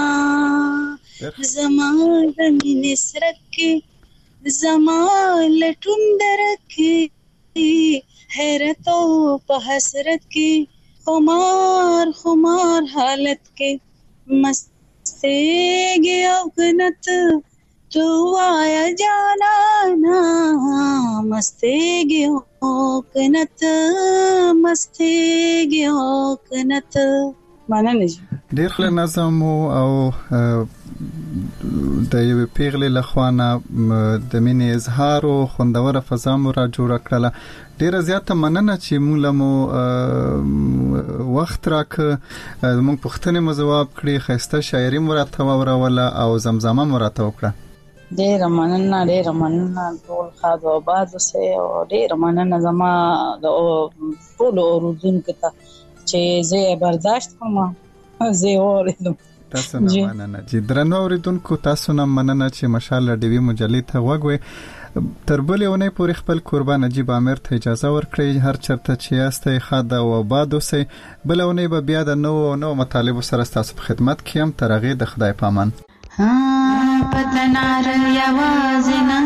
زما د مینې سره کې زما لټون درکې حیرتو په حسرت کې خمار خمار حالت کې مستېږي او کنت تو آیا جانا نا مستېږي او کنت مستېږي او کنت معنا نه ډېر خل نظم او د یو پیغلې لخوانه د مینې اظهار او خوندوره فضا مو را جوړ کړله. ډیره زیاته مننه چې موږ لمو وخت راک موږ پوښتنې مو جواب کړې، خسته شاعري مو راته وروله او زمزمه مو راته وکړه. ډیره مننه ډیره مننه ټول خاص او باز سه او ډیره مننه زما د ټول اوردونکو ته چې زه برداشت کوم زه اوریدم. تاسو نه مننه چې درنو اوریدونکو، تاسو نه مننه چې مشال ډیوی مجلې ته وګوي. تر بلې ونې پورې خپل قربان نجیب عامر ته اجازه ورکړئ، هر چرته چې یاستئ خاده او آباد اوسئ. بله ونې به بیا د نوو نوو مطالبو سره ستاسو په خدمت کې یم. تر هغې د خدای پامان. پتنار یوازې نه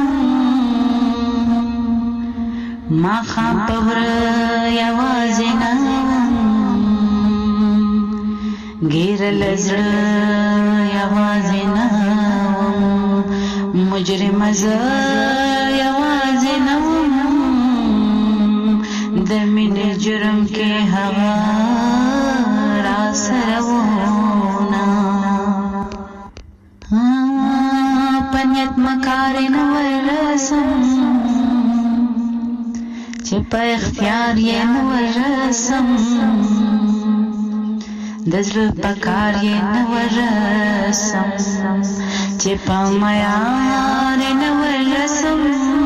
ما خام پور یوازې نه غیر لزړه یوازې نه مجرم زه یوازې نه د مینې جرم کې هوا را سره وونه پنیت مکارې نه ورسم چې په اختیار یې نه ورسم د زړه په کار یې نه ورسم چې په معیار یې نه ورسم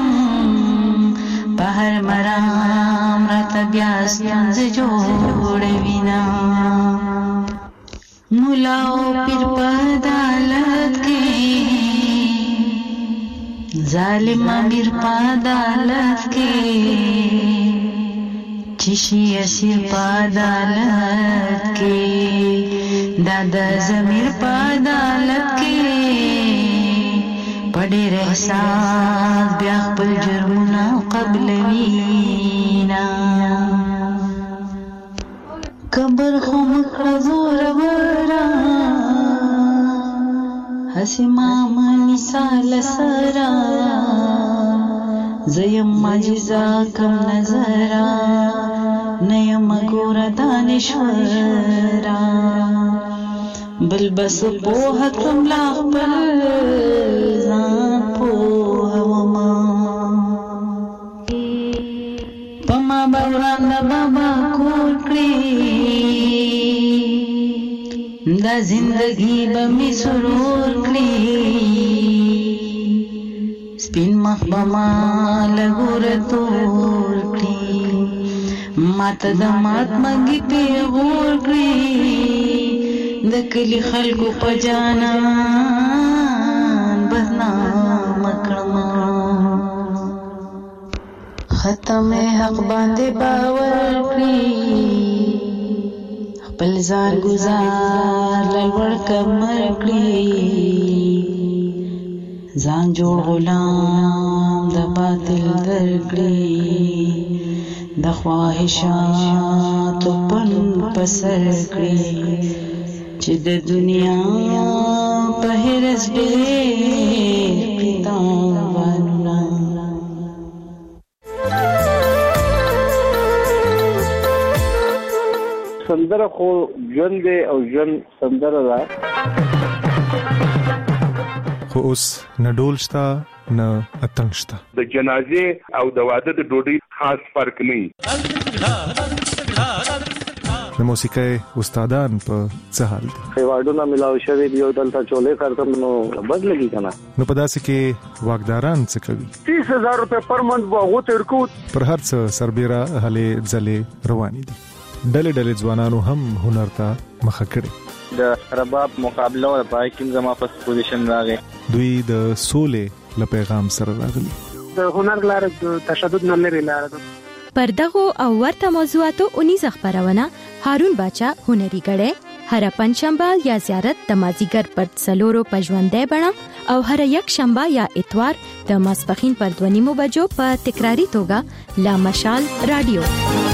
په هر مرام راته بیا ستونزې جوړوینه مولا او پیر په عدالت کې ظالم امیر په عدالت کې چشی اسیر په عدالت کې دادا ضمیر په عدالت کې په ډېر احساس بیا خپل جرمونه قبلوینا قبر خو مکړه زوروره هسې ماما مثال سره زیم معجزه کم نظره نیم ګوره دانشوره بل بس پوهه کم لا خپل ځان پوهومه په ما به ورانده بابا کور کړي دا زندگی به می سرور کړي سپین مخ به ما لګور تور کړي ماته د مات مګي پیغور کړي د کلی خلکو په جانان بدنام کړم ختم حق باندې باور کړي خپل ځان گزار لړ کمر کړي ځان جوړ غلام د باطل درکړي د خواهشاتو پن پسر کړي چې د دنیا په هرس ډېر پتاوانونه سندره خو ژوند دی او ژوند سندره ده خو اوس نه ډول شته نه اتڼ شته د جنازې او د واده د ډوډۍ خاص فرق نه د موسیقۍ استادان په څه حال دي خیواډونه ملاو شوی دی او دلته چولې کارته نو بد لګي کنه نو په داسې کې واګداران څه کوي تیس هزار روپے پر منټ واغو تر کو پر هر څه سربېره هلې ځلې روانې دي ډلې ډلې ځوانانو هم هنر ته مخه کړي د رباب مقابله او پای کې زما په پوزیشن راغی دوی د سولې له پیغام سره راغلي د هنر لار د تشدد نه لري لار پر دغه او ورته موضوعاتو اونیز خبرونه هارون باچا هنري غړې هر پنځشنبه یا زیارت د مازیګر پر څلورو پژوندې بڼه او هر یک شنبه یا اتوار د ماسپخین پر دوه نیمو بجو په تکراری توګه لا مشال رادیو